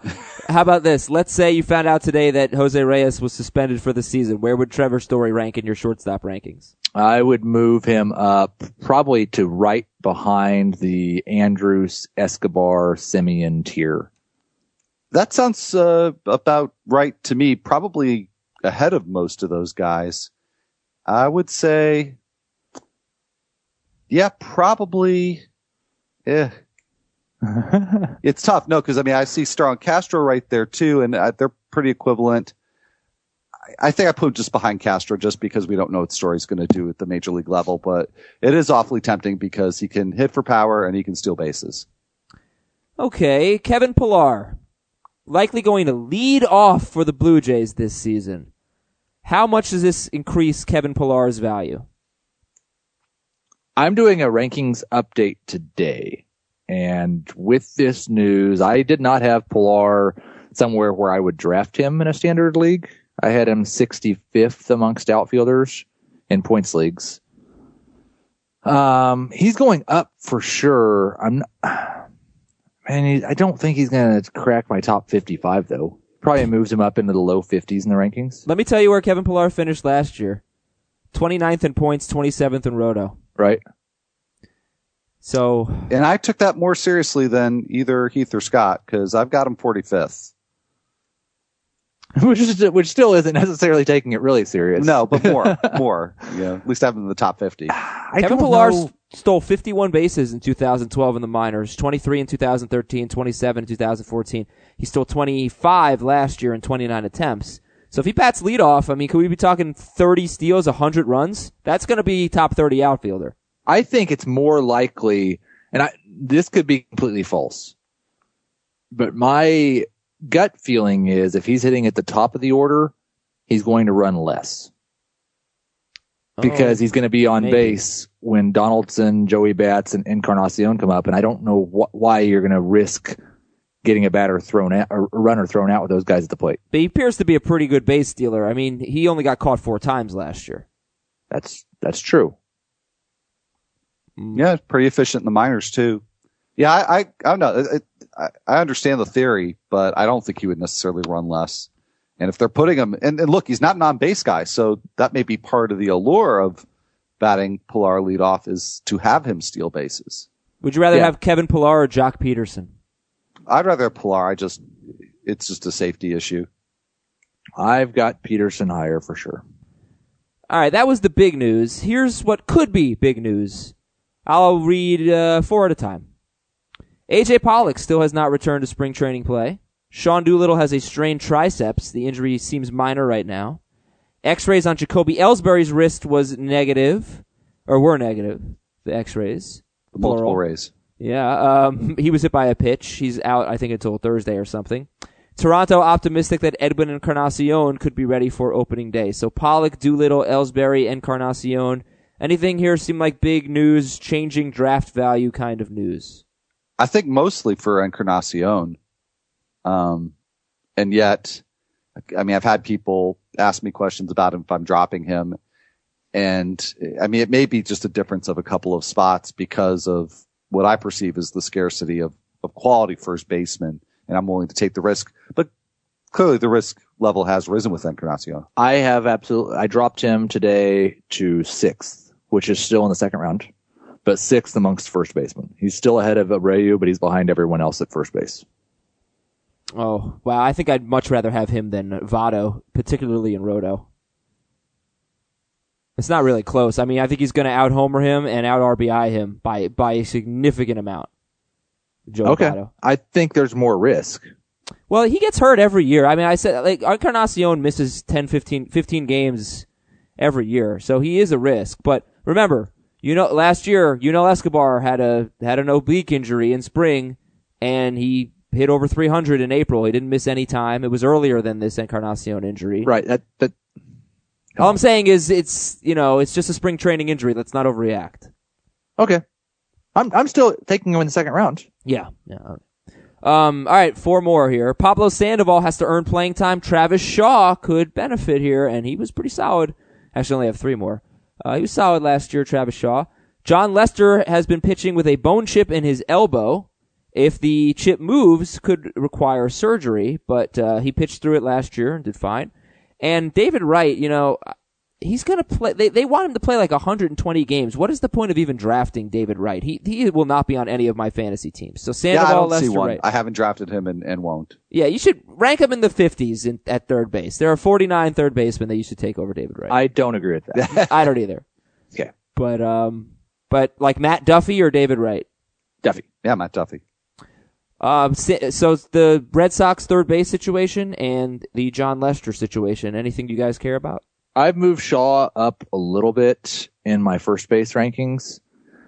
Speaker 1: How about this? Let's say you found out today that Jose Reyes was suspended for the season. Where would Trevor Story rank in your shortstop rankings?
Speaker 3: I would move him up probably to right behind the Andrus, Escobar, Simeon tier.
Speaker 2: That sounds about right to me. Probably ahead of most of those guys. I would say, yeah, probably. Yeah. It's tough. No, because I see Starlin Castro right there too, and they're pretty equivalent. I think I put him just behind Castro just because we don't know what Story's going to do at the major league level, but it is awfully tempting because he can hit for power and he can steal bases.
Speaker 1: Okay, Kevin Pillar, likely going to lead off for the Blue Jays this season. How much does this increase Kevin Pillar's value?
Speaker 3: I'm doing a rankings update today. And with this news, I did not have Pillar somewhere where I would draft him in a standard league. I had him 65th amongst outfielders in points leagues. He's going up for sure. I don't think he's going to crack my top 55 though. Probably moves him up into the low 50s in the rankings.
Speaker 1: Let me tell you where Kevin Pillar finished last year. 29th in points, 27th in roto.
Speaker 3: Right.
Speaker 1: So,
Speaker 2: and I took that more seriously than either Heath or Scott because I've got him 45th.
Speaker 3: Which still isn't necessarily taking it really serious.
Speaker 2: No, but more. Yeah, at least I have him in the top 50.
Speaker 1: Kevin Pillar stole 51 bases in 2012 in the minors, 23 in 2013, 27 in 2014. He stole 25 last year in 29 attempts. So if he bats leadoff, could we be talking 30 steals, 100 runs? That's going to be top 30 outfielder.
Speaker 3: I think it's more likely, and this could be completely false, but my gut feeling is if he's hitting at the top of the order, he's going to run less. Because he's going to be on base when Donaldson, Joey Bats, and Encarnacion come up, and I don't know why you're going to risk getting a batter thrown out, or a runner thrown out with those guys at the plate.
Speaker 1: But he appears to be a pretty good base stealer. He only got caught 4 times last year.
Speaker 3: That's true.
Speaker 2: Yeah, pretty efficient in the minors too. Yeah, I don't know. I understand the theory, but I don't think he would necessarily run less. And if they're putting him, and look, he's not an on-base guy, so that may be part of the allure of batting Pillar leadoff is to have him steal bases.
Speaker 1: Would you rather have Kevin Pillar or Jock Peterson?
Speaker 2: I'd rather have Pillar. It's just a safety issue.
Speaker 3: I've got Peterson higher for sure.
Speaker 1: All right, that was the big news. Here's what could be big news. I'll read 4 at a time. A.J. Pollock still has not returned to spring training play. Sean Doolittle has a strained triceps. The injury seems minor right now. X-rays on Jacoby Ellsbury's wrist were negative, the X-rays.
Speaker 2: The multiple rays.
Speaker 1: Yeah, he was hit by a pitch. He's out, I think, until Thursday or something. Toronto optimistic that Edwin Encarnacion could be ready for opening day. So Pollock, Doolittle, Ellsbury, Encarnacion. Anything here seem like big news, changing draft value kind of news?
Speaker 2: I think mostly for Encarnacion. And yet, I've had people ask me questions about him if I'm dropping him. And it may be just a difference of a couple of spots because of what I perceive as the scarcity of quality first baseman. And I'm willing to take the risk, but clearly the risk level has risen with Encarnacion.
Speaker 3: I dropped him today to 6th, which is still in the second round, but 6th amongst first basemen. He's still ahead of Abreu, but he's behind everyone else at first base.
Speaker 1: Oh, wow. I think I'd much rather have him than Votto, particularly in roto. It's not really close. I think he's going to out-homer him and out-RBI him by a significant amount. Joey Votto.
Speaker 3: I think there's more risk.
Speaker 1: Well, he gets hurt every year. I said, Encarnacion misses 10, 15 games every year, so he is a risk. But remember, last year, Escobar had an oblique injury in spring, and he hit over 300 in April. He didn't miss any time. It was earlier than this Encarnacion injury.
Speaker 3: Right.
Speaker 1: All I'm saying is it's just a spring training injury. Let's not overreact.
Speaker 3: Okay. I'm still taking him in the second round.
Speaker 1: Yeah. All right, 4 more here. Pablo Sandoval has to earn playing time. Travis Shaw could benefit here, and he was pretty solid. Actually, I only have 3 more. He was solid last year, Travis Shaw. John Lester has been pitching with a bone chip in his elbow. if the chip moves, could require surgery, but he pitched through it last year and did fine. And David Wright, he's going to play. They want him to play like 120 games. What is the point of even drafting David Wright? He will not be on any of my fantasy teams. So Sandoval,
Speaker 2: I don't
Speaker 1: Lester
Speaker 2: see one.
Speaker 1: Wright.
Speaker 2: I haven't drafted him and won't.
Speaker 1: Yeah, you should rank him in the 50s at third base. There are 49 third basemen that you should take over David Wright.
Speaker 3: I don't agree with that.
Speaker 1: I don't either.
Speaker 3: Okay.
Speaker 1: But like Matt Duffy or David Wright?
Speaker 3: Duffy.
Speaker 2: Yeah, Matt Duffy.
Speaker 1: So the Red Sox third base situation and the John Lester situation, anything you guys care about?
Speaker 3: I've moved Shaw up a little bit in my first base rankings.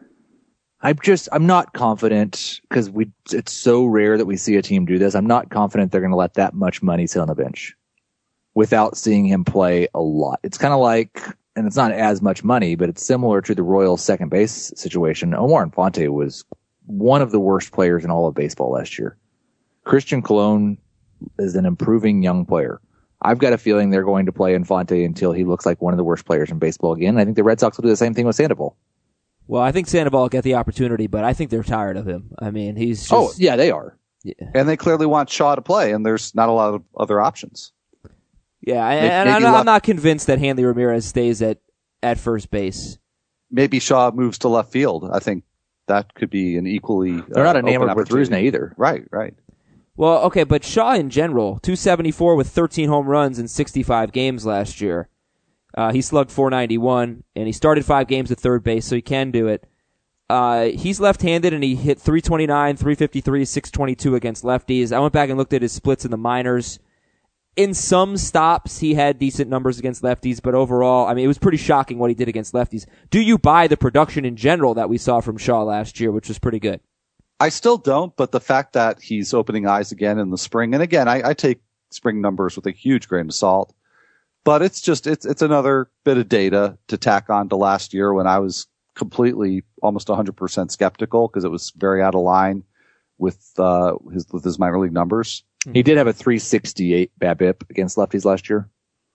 Speaker 3: I'm not confident because it's so rare that we see a team do this. I'm not confident they're going to let that much money sit on the bench without seeing him play a lot. It's kind of like, and it's not as much money, but it's similar to the Royals second base situation. Omar Infante was one of the worst players in all of baseball last year. Christian Colon is an improving young player. I've got a feeling they're going to play Infante until he looks like one of the worst players in baseball again. I think the Red Sox will do the same thing with Sandoval.
Speaker 1: Well, I think Sandoval will get the opportunity, but I think they're tired of him. I mean, he's just...
Speaker 3: Oh, yeah, they are.
Speaker 1: Yeah.
Speaker 2: And they clearly want Shaw to play, and there's not a lot of other options.
Speaker 1: Yeah, I'm not convinced that Hanley Ramirez stays at first base.
Speaker 2: Maybe Shaw moves to left field. I think that could be an equally
Speaker 3: They're not enamored with Rusney either.
Speaker 2: Right.
Speaker 1: Well, okay, but Shaw in general, 274 with 13 home runs in 65 games last year. He slugged .491, and he started 5 games at third base, so he can do it. He's left-handed, and he hit .329, .353, .622 against lefties. I went back and looked at his splits in the minors. In some stops, he had decent numbers against lefties, but overall, I mean, it was pretty shocking what he did against lefties. Do you buy the production in general that we saw from Shaw last year, which was pretty good?
Speaker 2: I still don't, but the fact that he's opening eyes again in the spring, and again, I take spring numbers with a huge grain of salt, but it's another bit of data to tack on to last year when I was completely almost 100% skeptical because it was very out of line with his minor league numbers.
Speaker 3: He did have a 368 BABIP against lefties last year.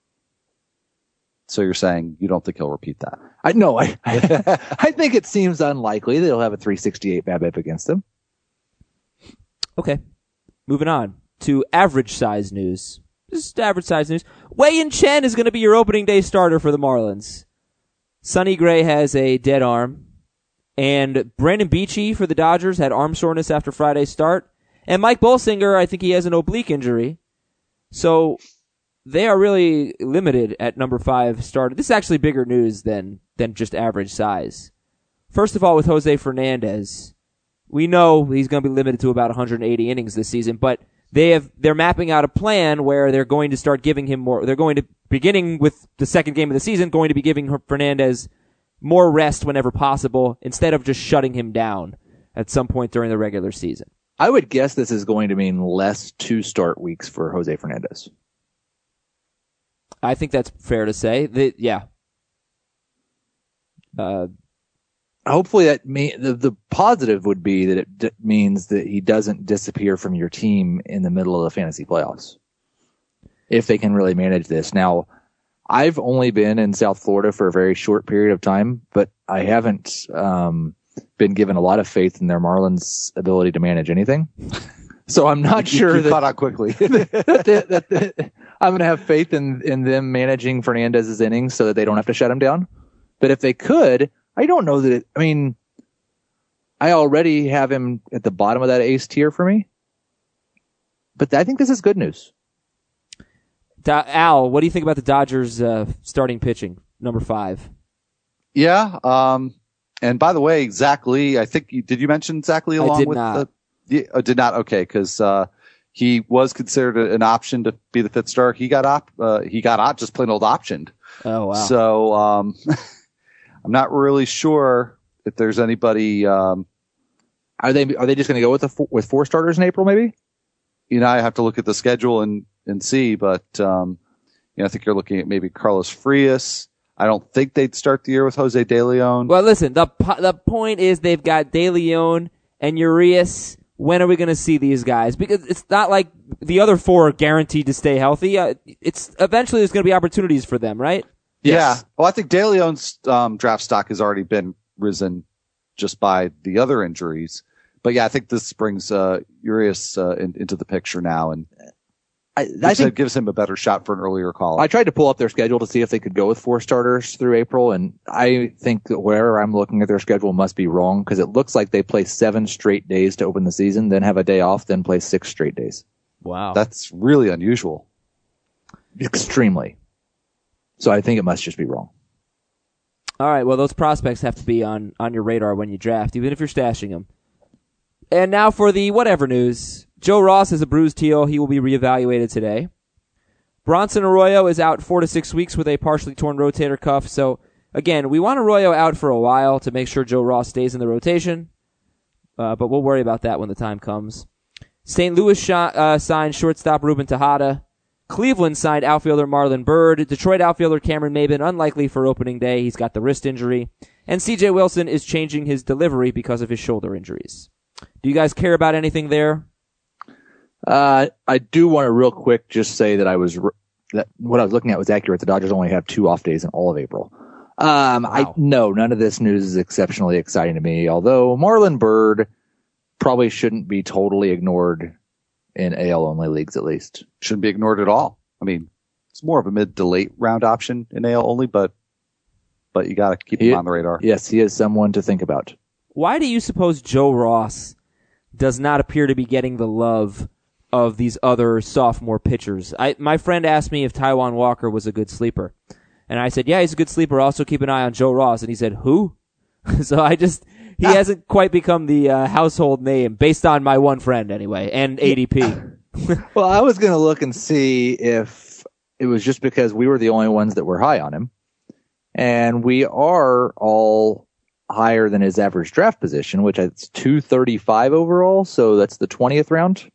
Speaker 2: So you're saying you don't think he'll repeat that?
Speaker 3: I think it seems unlikely that he'll have a 368 BABIP against him.
Speaker 1: Okay. Moving on to average size news. Just average size news. Wei-Yin Chen is going to be your opening day starter for the Marlins. Sonny Gray has a dead arm. And Brandon Beachy for the Dodgers had arm soreness after Friday's start. And Mike Bolsinger, I think he has an oblique injury. So they are really limited at number 5 starter. This is actually bigger news than just average size. First of all, with Jose Fernandez, we know he's going to be limited to about 180 innings this season, but they're mapping out a plan where they're going to start giving him more. They're going to, beginning with the second game of the season, going to be giving Fernandez more rest whenever possible instead of just shutting him down at some point during the regular season.
Speaker 3: I would guess this is going to mean less 2-start weeks for Jose Fernandez.
Speaker 1: I think that's fair to say.
Speaker 3: Hopefully the positive would be that it means that he doesn't disappear from your team in the middle of the fantasy playoffs. If they can really manage this. Now, I've only been in South Florida for a very short period of time, but I haven't been given a lot of faith in their Marlins ability to manage anything. So I'm not sure that
Speaker 2: caught on quickly.
Speaker 3: that I'm going to have faith in them managing Fernandez's innings so that they don't have to shut him down. But if they could, I don't know that I already have him at the bottom of that ace tier for me. But I think this is good news.
Speaker 1: Al, what do you think about the Dodgers starting pitching, number 5?
Speaker 2: Yeah. And by the way, Zach Lee, I think did you mention Zach Lee along with
Speaker 1: not.
Speaker 2: Did not? Okay, because he was considered an option to be the 5th star. He got just plain old optioned.
Speaker 1: Oh wow!
Speaker 2: So I'm not really sure if there's anybody.
Speaker 3: Are they just going to go with 4 starters in April? Maybe.
Speaker 2: I have to look at the schedule and see, but I think you're looking at maybe Carlos Frias. I don't think they'd start the year with Jose De Leon.
Speaker 1: Well, listen, the point is they've got De Leon and Urias. When are we going to see these guys? Because it's not like the other 4 are guaranteed to stay healthy. It's eventually there's going to be opportunities for them, right?
Speaker 2: Yes. Yeah. Well, I think De Leon's draft stock has already been risen just by the other injuries. But yeah, I think this brings Urias into the picture now, and I think it gives him a better shot for an earlier call.
Speaker 3: I tried to pull up their schedule to see if they could go with 4 starters through April, and I think that wherever I'm looking at their schedule must be wrong, because it looks like they play 7 straight days to open the season, then have a day off, then play 6 straight days.
Speaker 1: Wow.
Speaker 2: That's really unusual.
Speaker 3: Extremely. So I think it must just be wrong.
Speaker 1: All right, well, those prospects have to be on your radar when you draft, even if you're stashing them. And now for the whatever news. Joe Ross has a bruised heel. He will be reevaluated today. Bronson Arroyo is out 4 to 6 weeks with a partially torn rotator cuff. So, again, we want Arroyo out for a while to make sure Joe Ross stays in the rotation. But we'll worry about that when the time comes. St. Louis signed shortstop Ruben Tejada. Cleveland signed outfielder Marlon Byrd. Detroit outfielder Cameron Maybin, unlikely for opening day. He's got the wrist injury. And C.J. Wilson is changing his delivery because of his shoulder injuries. Do you guys care about anything there?
Speaker 3: I do want to real quick just say that what I was looking at was accurate. The Dodgers only have 2 off days in all of April. Wow. No, none of this news is exceptionally exciting to me, although Marlon Byrd probably shouldn't be totally ignored in AL only leagues, at least.
Speaker 2: Shouldn't be ignored at all. I mean, it's more of a mid to late round option in AL only, but you got to keep him on the radar.
Speaker 3: Yes, he is someone to think about.
Speaker 1: Why do you suppose Joe Ross does not appear to be getting the love of these other sophomore pitchers? My friend asked me if Taijuan Walker was a good sleeper. And I said, yeah, he's a good sleeper. Also keep an eye on Joe Ross. And he said, who? So he hasn't quite become the household name, based on my one friend anyway, and ADP.
Speaker 3: Well, I was going to look and see if it was just because we were the only ones that were high on him. And we are all higher than his average draft position, which is 235 overall. So that's the 20th round.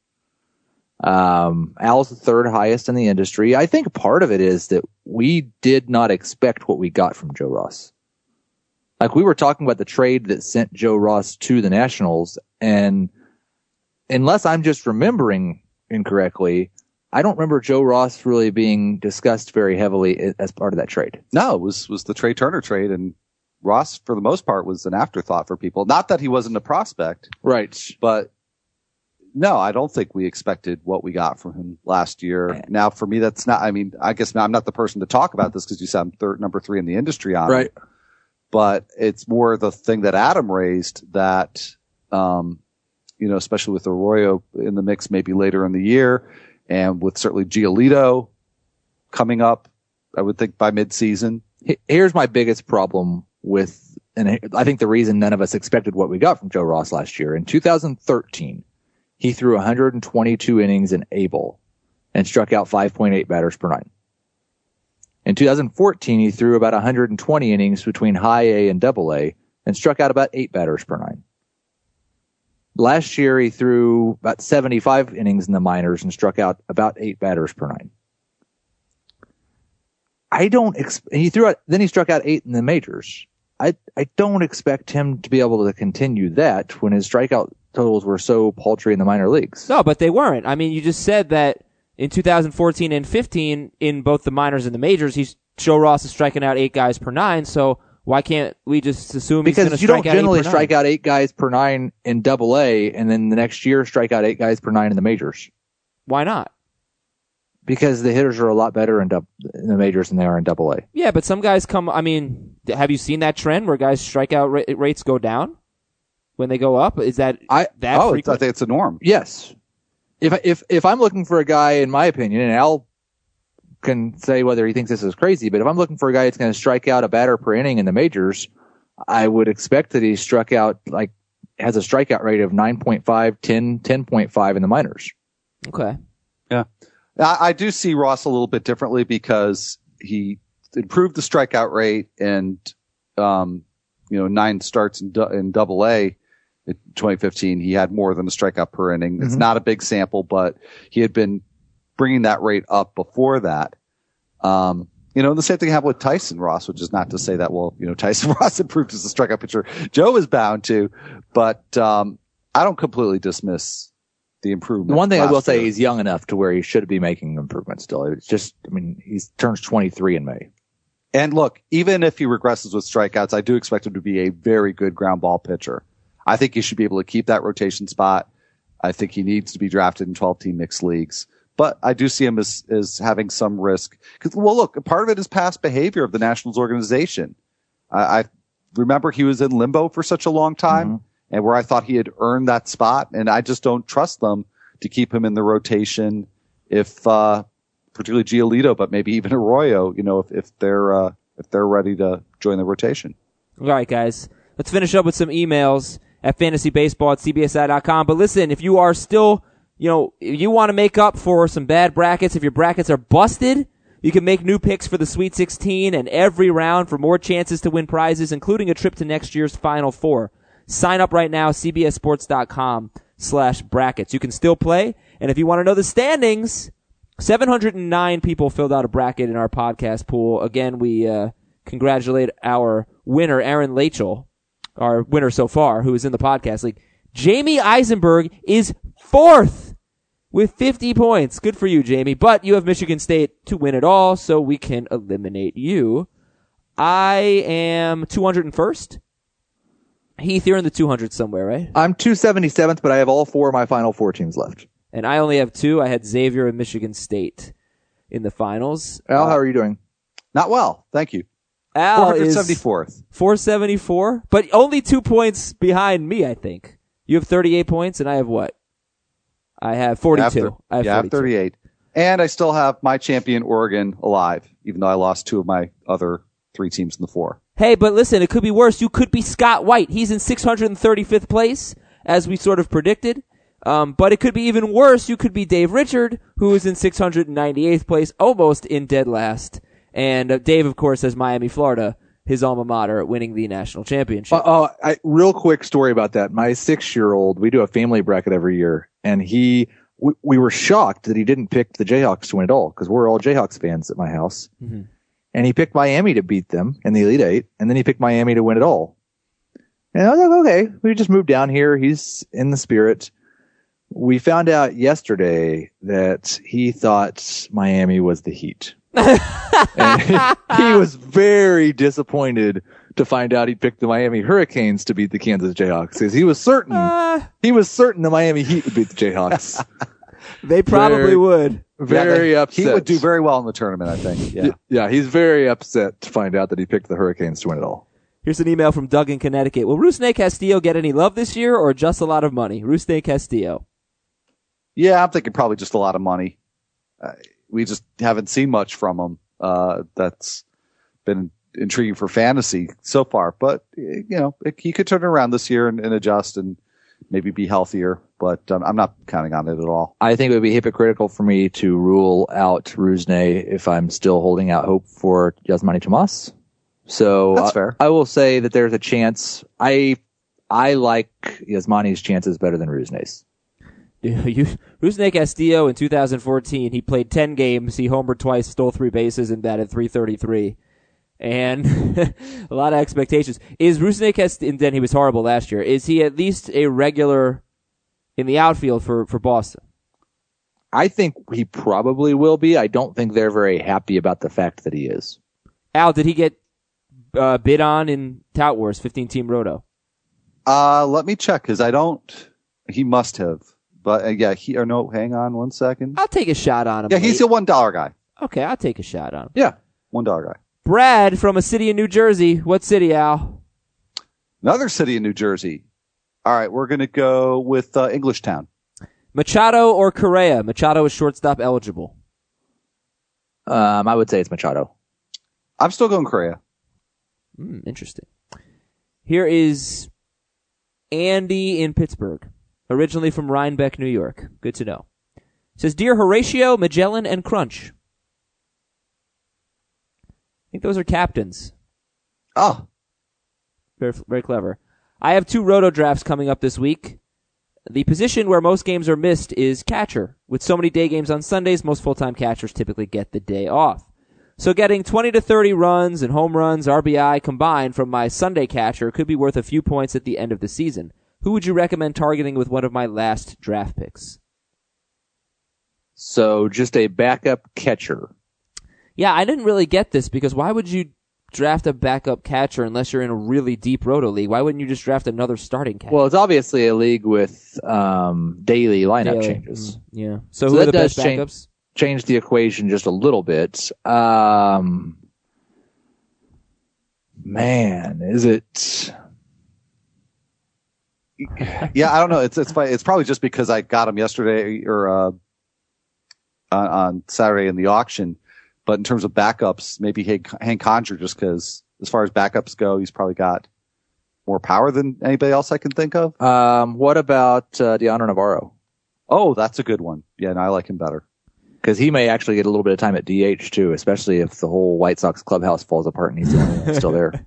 Speaker 3: Al's the 3rd highest in the industry. I think part of it is that we did not expect what we got from Joe Ross. Like, we were talking about the trade that sent Joe Ross to the Nationals, and unless I'm just remembering incorrectly, I don't remember Joe Ross really being discussed very heavily as part of that trade.
Speaker 2: No, it was the Trey Turner trade, and Ross, for the most part, was an afterthought for people. Not that he wasn't a prospect.
Speaker 3: Right.
Speaker 2: But no, I don't think we expected what we got from him last year. Yeah. Now, for me, that's not, I mean, I guess I'm not the person to talk about this because you said I'm number 3 in the industry on
Speaker 3: right.
Speaker 2: it. But it's more the thing that Adam raised that, especially with Arroyo in the mix maybe later in the year, and with certainly Giolito coming up, I would think by midseason.
Speaker 3: Here's my biggest problem with, and I think the reason none of us expected what we got from Joe Ross last year. In 2013, he threw 122 innings in A-ball and struck out 5.8 batters per 9. In 2014, he threw about 120 innings between high A and double A and struck out about 8 batters per 9. Last year, he threw about 75 innings in the minors and struck out about 8 batters per 9. Then he struck out 8 in the majors. I don't expect him to be able to continue that when his strikeout totals were so paltry in the minor leagues.
Speaker 1: No, but they weren't. I mean, you just said that in 2014 and 15, in both the minors and the majors, Joe Ross is striking out 8 guys per 9, so why can't we just assume he's going to strike out 8 per 9?
Speaker 3: Because you don't generally strike out 8 guys per 9 in double A, and then the next year strike out 8 guys per 9 in the majors.
Speaker 1: Why not?
Speaker 3: Because the hitters are a lot better in the majors than they are in double A.
Speaker 1: Yeah, but some guys have you seen that trend where guys' strikeout rates go down when they go up? Is that frequent?
Speaker 2: I think it's a norm.
Speaker 3: Yes. If I'm looking for a guy, in my opinion, and Al can say whether he thinks this is crazy, but if I'm looking for a guy that's going to strike out a batter per inning in the majors, I would expect that he has a strikeout rate of 9.5, 10, 10.5 in the minors.
Speaker 1: Okay.
Speaker 2: Yeah. I do see Ross a little bit differently because he improved the strikeout rate and, 9 starts in double A. In 2015, he had more than a strikeout per inning. Mm-hmm. It's not a big sample, but he had been bringing that rate up before that. And the same thing happened with Tyson Ross, which is not to say that, Tyson Ross improved as a strikeout pitcher. Joe is bound to, but I don't completely dismiss the improvement.
Speaker 3: The one thing I will say, he's young enough to where he should be making improvements still. It's just, he turns 23 in May.
Speaker 2: And look, even if he regresses with strikeouts, I do expect him to be a very good ground ball pitcher. I think he should be able to keep that rotation spot. I think he needs to be drafted in 12-team mixed leagues. But I do see him as having some risk. Because, well, look, part of it is past behavior of the Nationals organization. I remember he was in limbo for such a long time, and where I thought he had earned that spot, and I just don't trust them to keep him in the rotation if particularly Giolito, but maybe even Arroyo, if they're ready to join the rotation.
Speaker 1: All right, guys. Let's finish up with some emails at fantasybaseball@cbsi.com. But listen, if you are still, if you want to make up for some bad brackets, if your brackets are busted, you can make new picks for the Sweet 16 and every round for more chances to win prizes, including a trip to next year's Final Four. Sign up right now, cbssports.com/brackets. You can still play. And if you want to know the standings, 709 people filled out a bracket in our podcast pool. Again, we congratulate our winner, Aaron Lachel, our winner so far, who is in the podcast league. Jamie Eisenberg is 4th with 50 points. Good for you, Jamie. But you have Michigan State to win it all, so we can eliminate you. I am 201st. Heath, you're in the 200s somewhere, right?
Speaker 3: I'm 277th, but I have all 4 of my Final Four teams left.
Speaker 1: And I only have 2. I had Xavier and Michigan State in the finals.
Speaker 3: Al, how are you doing?
Speaker 2: Not well, thank you.
Speaker 1: Al is
Speaker 2: 474th.
Speaker 1: 474, but only 2 points behind me, I think. You have 38 points, and I have what? I have 42.
Speaker 2: I have 38. And I still have my champion, Oregon, alive, even though I lost 2 of my other 3 teams in the 4.
Speaker 1: Hey, but listen, it could be worse. You could be Scott White. He's in 635th place, as we sort of predicted. But it could be even worse. You could be Dave Richard, who is in 698th place, almost in dead last. And Dave, of course, has Miami, Florida, his alma mater, winning the national championship.
Speaker 3: Real quick story about that. My 6-year-old, we do a family bracket every year, and we were shocked that he didn't pick the Jayhawks to win it all, because we're all Jayhawks fans at my house. Mm-hmm. And he picked Miami to beat them in the Elite Eight, and then he picked Miami to win it all. And I was like, okay, we just moved down here. He's in the spirit. We found out yesterday that he thought Miami was the Heat. And he was very disappointed to find out he picked the Miami Hurricanes to beat the Kansas Jayhawks, because he was certain the Miami Heat would beat the Jayhawks.
Speaker 1: They probably would.
Speaker 3: Very upset.
Speaker 2: He would do very well in the tournament, I think.
Speaker 3: Yeah, he's very upset to find out that he picked the Hurricanes to win it all.
Speaker 1: Here's an email from Doug in Connecticut. Will Rusney Castillo get any love this year, or just a lot of money? Rusney Castillo.
Speaker 2: Yeah, I'm thinking probably just a lot of money. We just haven't seen much from him. That's been intriguing for fantasy so far. But, he could turn around this year and adjust and maybe be healthier. But I'm not counting on it at all.
Speaker 3: I think it would be hypocritical for me to rule out Rusney if I'm still holding out hope for Yasmani Tomas. So
Speaker 2: that's fair.
Speaker 3: I will say that there's a chance. I like Yasmani's chances better than Rusney's.
Speaker 1: Rusney Castillo in 2014, he played 10 games, he homered twice, stole 3 bases, and batted .333. And a lot of expectations. Is Rusney Castillo, and then he was horrible last year, is he at least a regular in the outfield for Boston?
Speaker 3: I think he probably will be. I don't think they're very happy about the fact that he is.
Speaker 1: Al, did he get bid on in Tout Wars 15-team roto?
Speaker 2: Let me check, because he must have. But hang on 1 second.
Speaker 1: I'll take a shot on him.
Speaker 2: Yeah, he's a $1 guy.
Speaker 1: Okay, I'll take a shot on him.
Speaker 2: Yeah, $1 guy.
Speaker 1: Brad from a city in New Jersey. What city, Al?
Speaker 2: Another city in New Jersey. All right, we're going to go with Englishtown.
Speaker 1: Machado or Correa? Machado is shortstop eligible.
Speaker 3: I would say it's Machado.
Speaker 2: I'm still going Correa.
Speaker 1: Interesting. Here is Andy in Pittsburgh. Originally from Rhinebeck, New York. Good to know. It says, Dear Horatio, Magellan, and Crunch. I think those are captains.
Speaker 2: Oh.
Speaker 1: Very, very clever. I have 2 roto drafts coming up this week. The position where most games are missed is catcher. With so many day games on Sundays, most full-time catchers typically get the day off. So getting 20 to 30 runs and home runs, RBI combined from my Sunday catcher could be worth a few points at the end of the season. Who would you recommend targeting with one of my last draft picks?
Speaker 3: So just a backup catcher.
Speaker 1: Yeah, I didn't really get this because why would you draft a backup catcher unless you're in a really deep roto league? Why wouldn't you just draft another starting catcher?
Speaker 3: Well, it's obviously a league with daily lineup changes.
Speaker 1: Yeah. So who are the best backups?
Speaker 3: Change the equation just a little bit. Man, is it?
Speaker 2: Yeah, I don't know. It's probably just because I got him yesterday or on Saturday in the auction. But in terms of backups, maybe Hank Conjure, just because as far as backups go, he's probably got more power than anybody else I can think of.
Speaker 3: What about Deandre Navarro?
Speaker 2: Oh, that's a good one. Yeah, no, I like him better.
Speaker 3: Because he may actually get a little bit of time at DH too, especially if the whole White Sox clubhouse falls apart and he's the only one still there.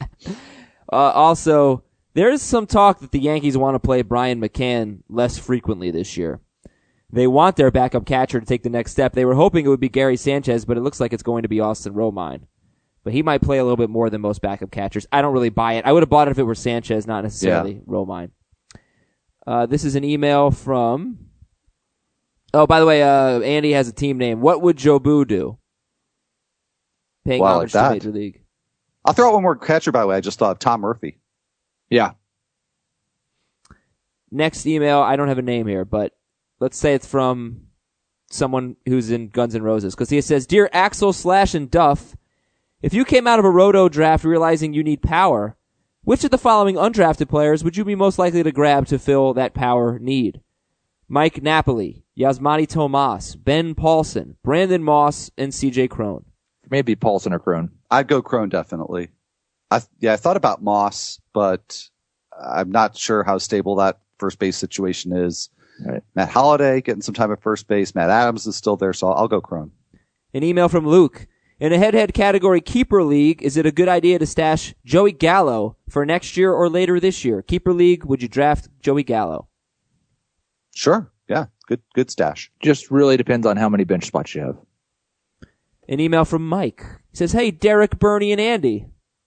Speaker 1: Also, there is some talk that the Yankees want to play Brian McCann less frequently this year. They want their backup catcher to take the next step. They were hoping it would be Gary Sanchez, but it looks like it's going to be Austin Romine. But he might play a little bit more than most backup catchers. I don't really buy it. I would have bought it if it were Sanchez, not necessarily Romine. This is an email from... Oh, by the way, Andy has a team name. What would Jobu do? Paying homage to Major League.
Speaker 2: I'll throw out one more catcher, by the way. I just thought of Tom Murphy.
Speaker 3: Yeah.
Speaker 1: Next email, I don't have a name here, but let's say it's from someone who's in Guns N' Roses. Because he says, Dear Axel, Slash, and Duff, if you came out of a roto draft realizing you need power, which of the following undrafted players would you be most likely to grab to fill that power need? Mike Napoli, Yasmani Tomas, Ben Paulson, Brandon Moss, and CJ Cron.
Speaker 3: Maybe Paulson or Cron.
Speaker 2: I'd go Cron, definitely. I thought about Moss, but I'm not sure how stable that first base situation is.
Speaker 3: Right.
Speaker 2: Matt Holliday getting some time at first base. Matt Adams is still there, so I'll go Cron.
Speaker 1: An email from Luke. In a head-to-head category keeper league, is it a good idea to stash Joey Gallo for next year or later this year? Keeper league, would you draft Joey Gallo?
Speaker 2: Sure. Yeah. Good stash.
Speaker 3: Just really depends on how many bench spots you have.
Speaker 1: An email from Mike. He says, Hey, Derek, Bernie, and Andy.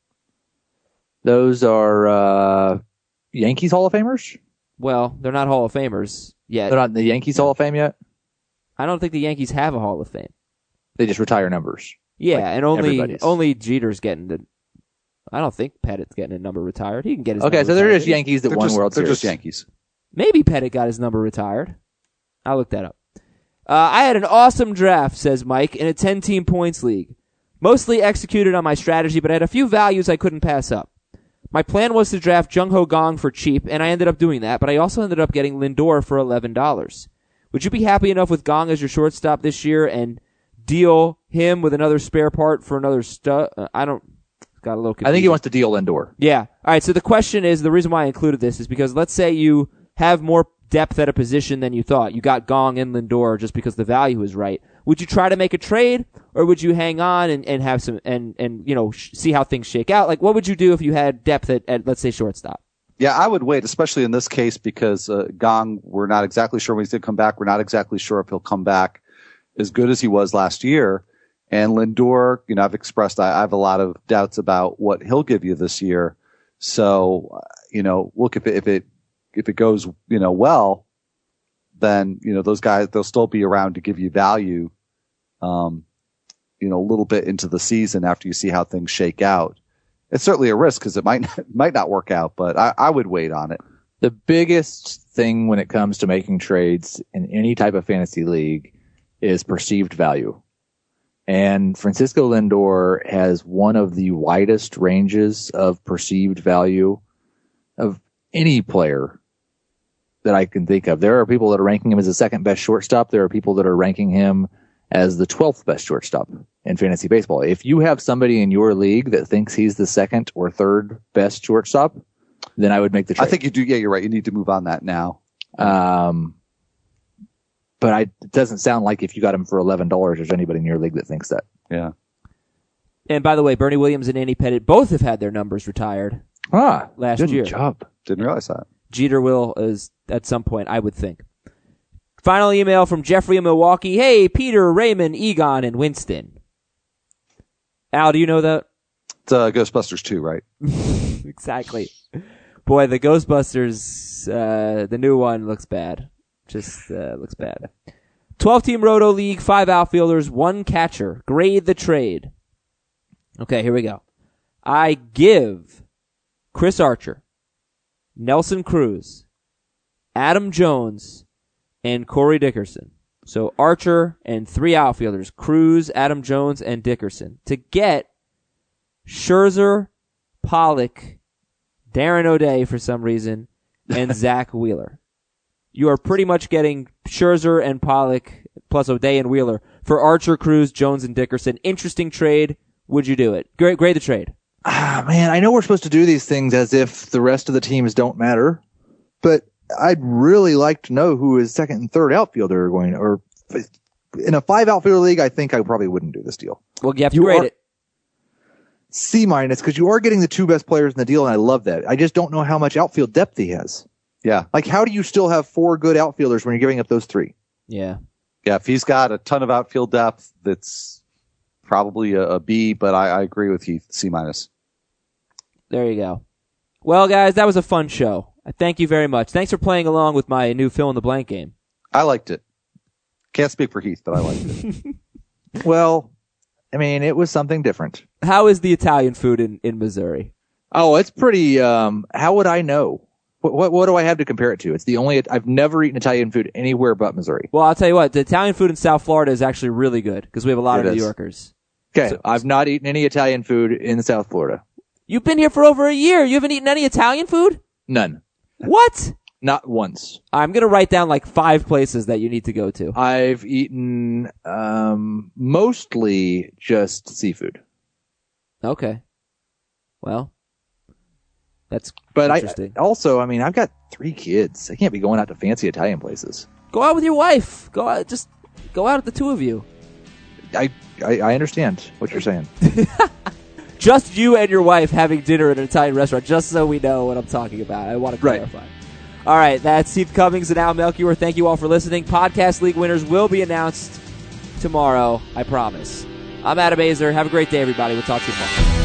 Speaker 3: Those are Yankees Hall of Famers?
Speaker 1: Well, they're not Hall of Famers yet.
Speaker 3: They're not in the Yankees Hall of Fame yet?
Speaker 1: I don't think the Yankees have a Hall of Fame.
Speaker 3: They just retire numbers.
Speaker 1: Yeah,
Speaker 3: like
Speaker 1: and only Jeter's getting the... I don't think Pettit's getting a number retired. He can get his
Speaker 3: number
Speaker 1: retired.
Speaker 3: They're just Yankees that won World Series.
Speaker 2: They're just Yankees.
Speaker 1: Maybe Pettit got his number retired. I'll look that up. I had an awesome draft, says Mike, in a 10-team points league. Mostly executed on my strategy, but I had a few values I couldn't pass up. My plan was to draft Jung-Ho Gong for cheap, and I ended up doing that, but I also ended up getting Lindor for $11. Would you be happy enough with Gong as your shortstop this year and deal him with another spare part for another I don't... Got a little confused.
Speaker 3: I think he wants to deal Lindor.
Speaker 1: Yeah. All right, so the question is, the reason why I included this is because let's say you have more depth at a position than you thought. You got Gong and Lindor just because the value is right. Would you try to make a trade, or would you hang on and have some and you know see how things shake out? Like, what would you do if you had depth at let's say shortstop?
Speaker 2: Yeah, I would wait, especially in this case because Gong, we're not exactly sure when he's going to come back. We're not exactly sure if he'll come back as good as he was last year. And Lindor, you know, I've expressed I have a lot of doubts about what he'll give you this year. So, you know, look, if it goes, you know, well, then, you know, those guys, they'll still be around to give you value, you know, a little bit into the season after you see how things shake out. It's certainly a risk because it might not work out, but I would wait on it.
Speaker 3: The biggest thing when it comes to making trades in any type of fantasy league is perceived value. And Francisco Lindor has one of the widest ranges of perceived value of any player that I can think of. There are people that are ranking him as the second best shortstop. There are people that are ranking him as the 12th best shortstop in fantasy baseball. If you have somebody in your league that thinks he's the second or third best shortstop, then I would make the trade.
Speaker 2: I think you do. Yeah, you're right. You need to move on that now.
Speaker 3: But it doesn't sound like if you got him for $11, there's anybody in your league that thinks that.
Speaker 2: Yeah.
Speaker 1: And by the way, Bernie Williams and Andy Pettit both have had their numbers retired last year.
Speaker 3: Good job.
Speaker 2: Didn't realize that.
Speaker 1: Jeter will is at some point, I would think. Final email from Jeffrey in Milwaukee. Hey, Peter, Raymond, Egon, and Winston. Al, do you know that?
Speaker 2: It's Ghostbusters 2, right?
Speaker 1: Exactly. Boy, the Ghostbusters, the new one looks bad. Just looks bad. 12-team Roto League, 5 outfielders, 1 catcher. Grade the trade. Okay, here we go. I give Chris Archer, Nelson Cruz, Adam Jones, and Corey Dickerson. So Archer and 3 outfielders, Cruz, Adam Jones, and Dickerson, to get Scherzer, Pollock, Darren O'Day for some reason, and Zach Wheeler. You are pretty much getting Scherzer and Pollock plus O'Day and Wheeler for Archer, Cruz, Jones, and Dickerson. Interesting trade. Would you do it? Grade the trade.
Speaker 3: Man, I know we're supposed to do these things as if the rest of the teams don't matter, but I'd really like to know who his second and third outfielder are going to, or in a 5 outfielder league, I think I probably wouldn't do this deal.
Speaker 1: Well, you have to grade it.
Speaker 3: C- because you are getting the 2 best players in the deal, and I love that. I just don't know how much outfield depth he has.
Speaker 2: Yeah.
Speaker 3: Like, how do you still have 4 good outfielders when you're giving up those 3?
Speaker 1: Yeah.
Speaker 2: Yeah, if he's got a ton of outfield depth, that's probably a B, but I agree with Heath, C-.
Speaker 1: There you go. Well, guys, that was a fun show. I thank you very much. Thanks for playing along with my new fill-in-the-blank game.
Speaker 2: I liked it. Can't speak for Heath, but I liked it.
Speaker 3: Well, I mean, it was something different.
Speaker 1: How is the Italian food in Missouri?
Speaker 3: Oh, it's pretty, how would I know? What do I have to compare it to? It's the only, I've never eaten Italian food anywhere but Missouri.
Speaker 1: Well, I'll tell you what, the Italian food in South Florida is actually really good because we have a lot of New Yorkers.
Speaker 3: Okay,
Speaker 1: So,
Speaker 3: I've not eaten any Italian food in South Florida.
Speaker 1: you've been here for over a year. You haven't eaten any Italian food?
Speaker 3: None.
Speaker 1: What?
Speaker 3: Not once.
Speaker 1: I'm going to write down like 5 places that you need to go to.
Speaker 3: I've eaten, mostly just seafood.
Speaker 1: Okay. Well, that's
Speaker 3: But
Speaker 1: interesting.
Speaker 3: I mean, I've got 3 kids. I can't be going out to fancy Italian places.
Speaker 1: Go out with your wife. Go out, just go out at the 2 of you.
Speaker 3: I understand what you're saying.
Speaker 1: Just you and your wife having dinner at an Italian restaurant, just so we know what I'm talking about. I want to clarify.
Speaker 3: Right.
Speaker 1: All right, that's Heath Cummings and Al Melchior. Thank you all for listening. Podcast League winners will be announced tomorrow, I promise. I'm Adam Azer. Have a great day, everybody. We'll talk to you tomorrow.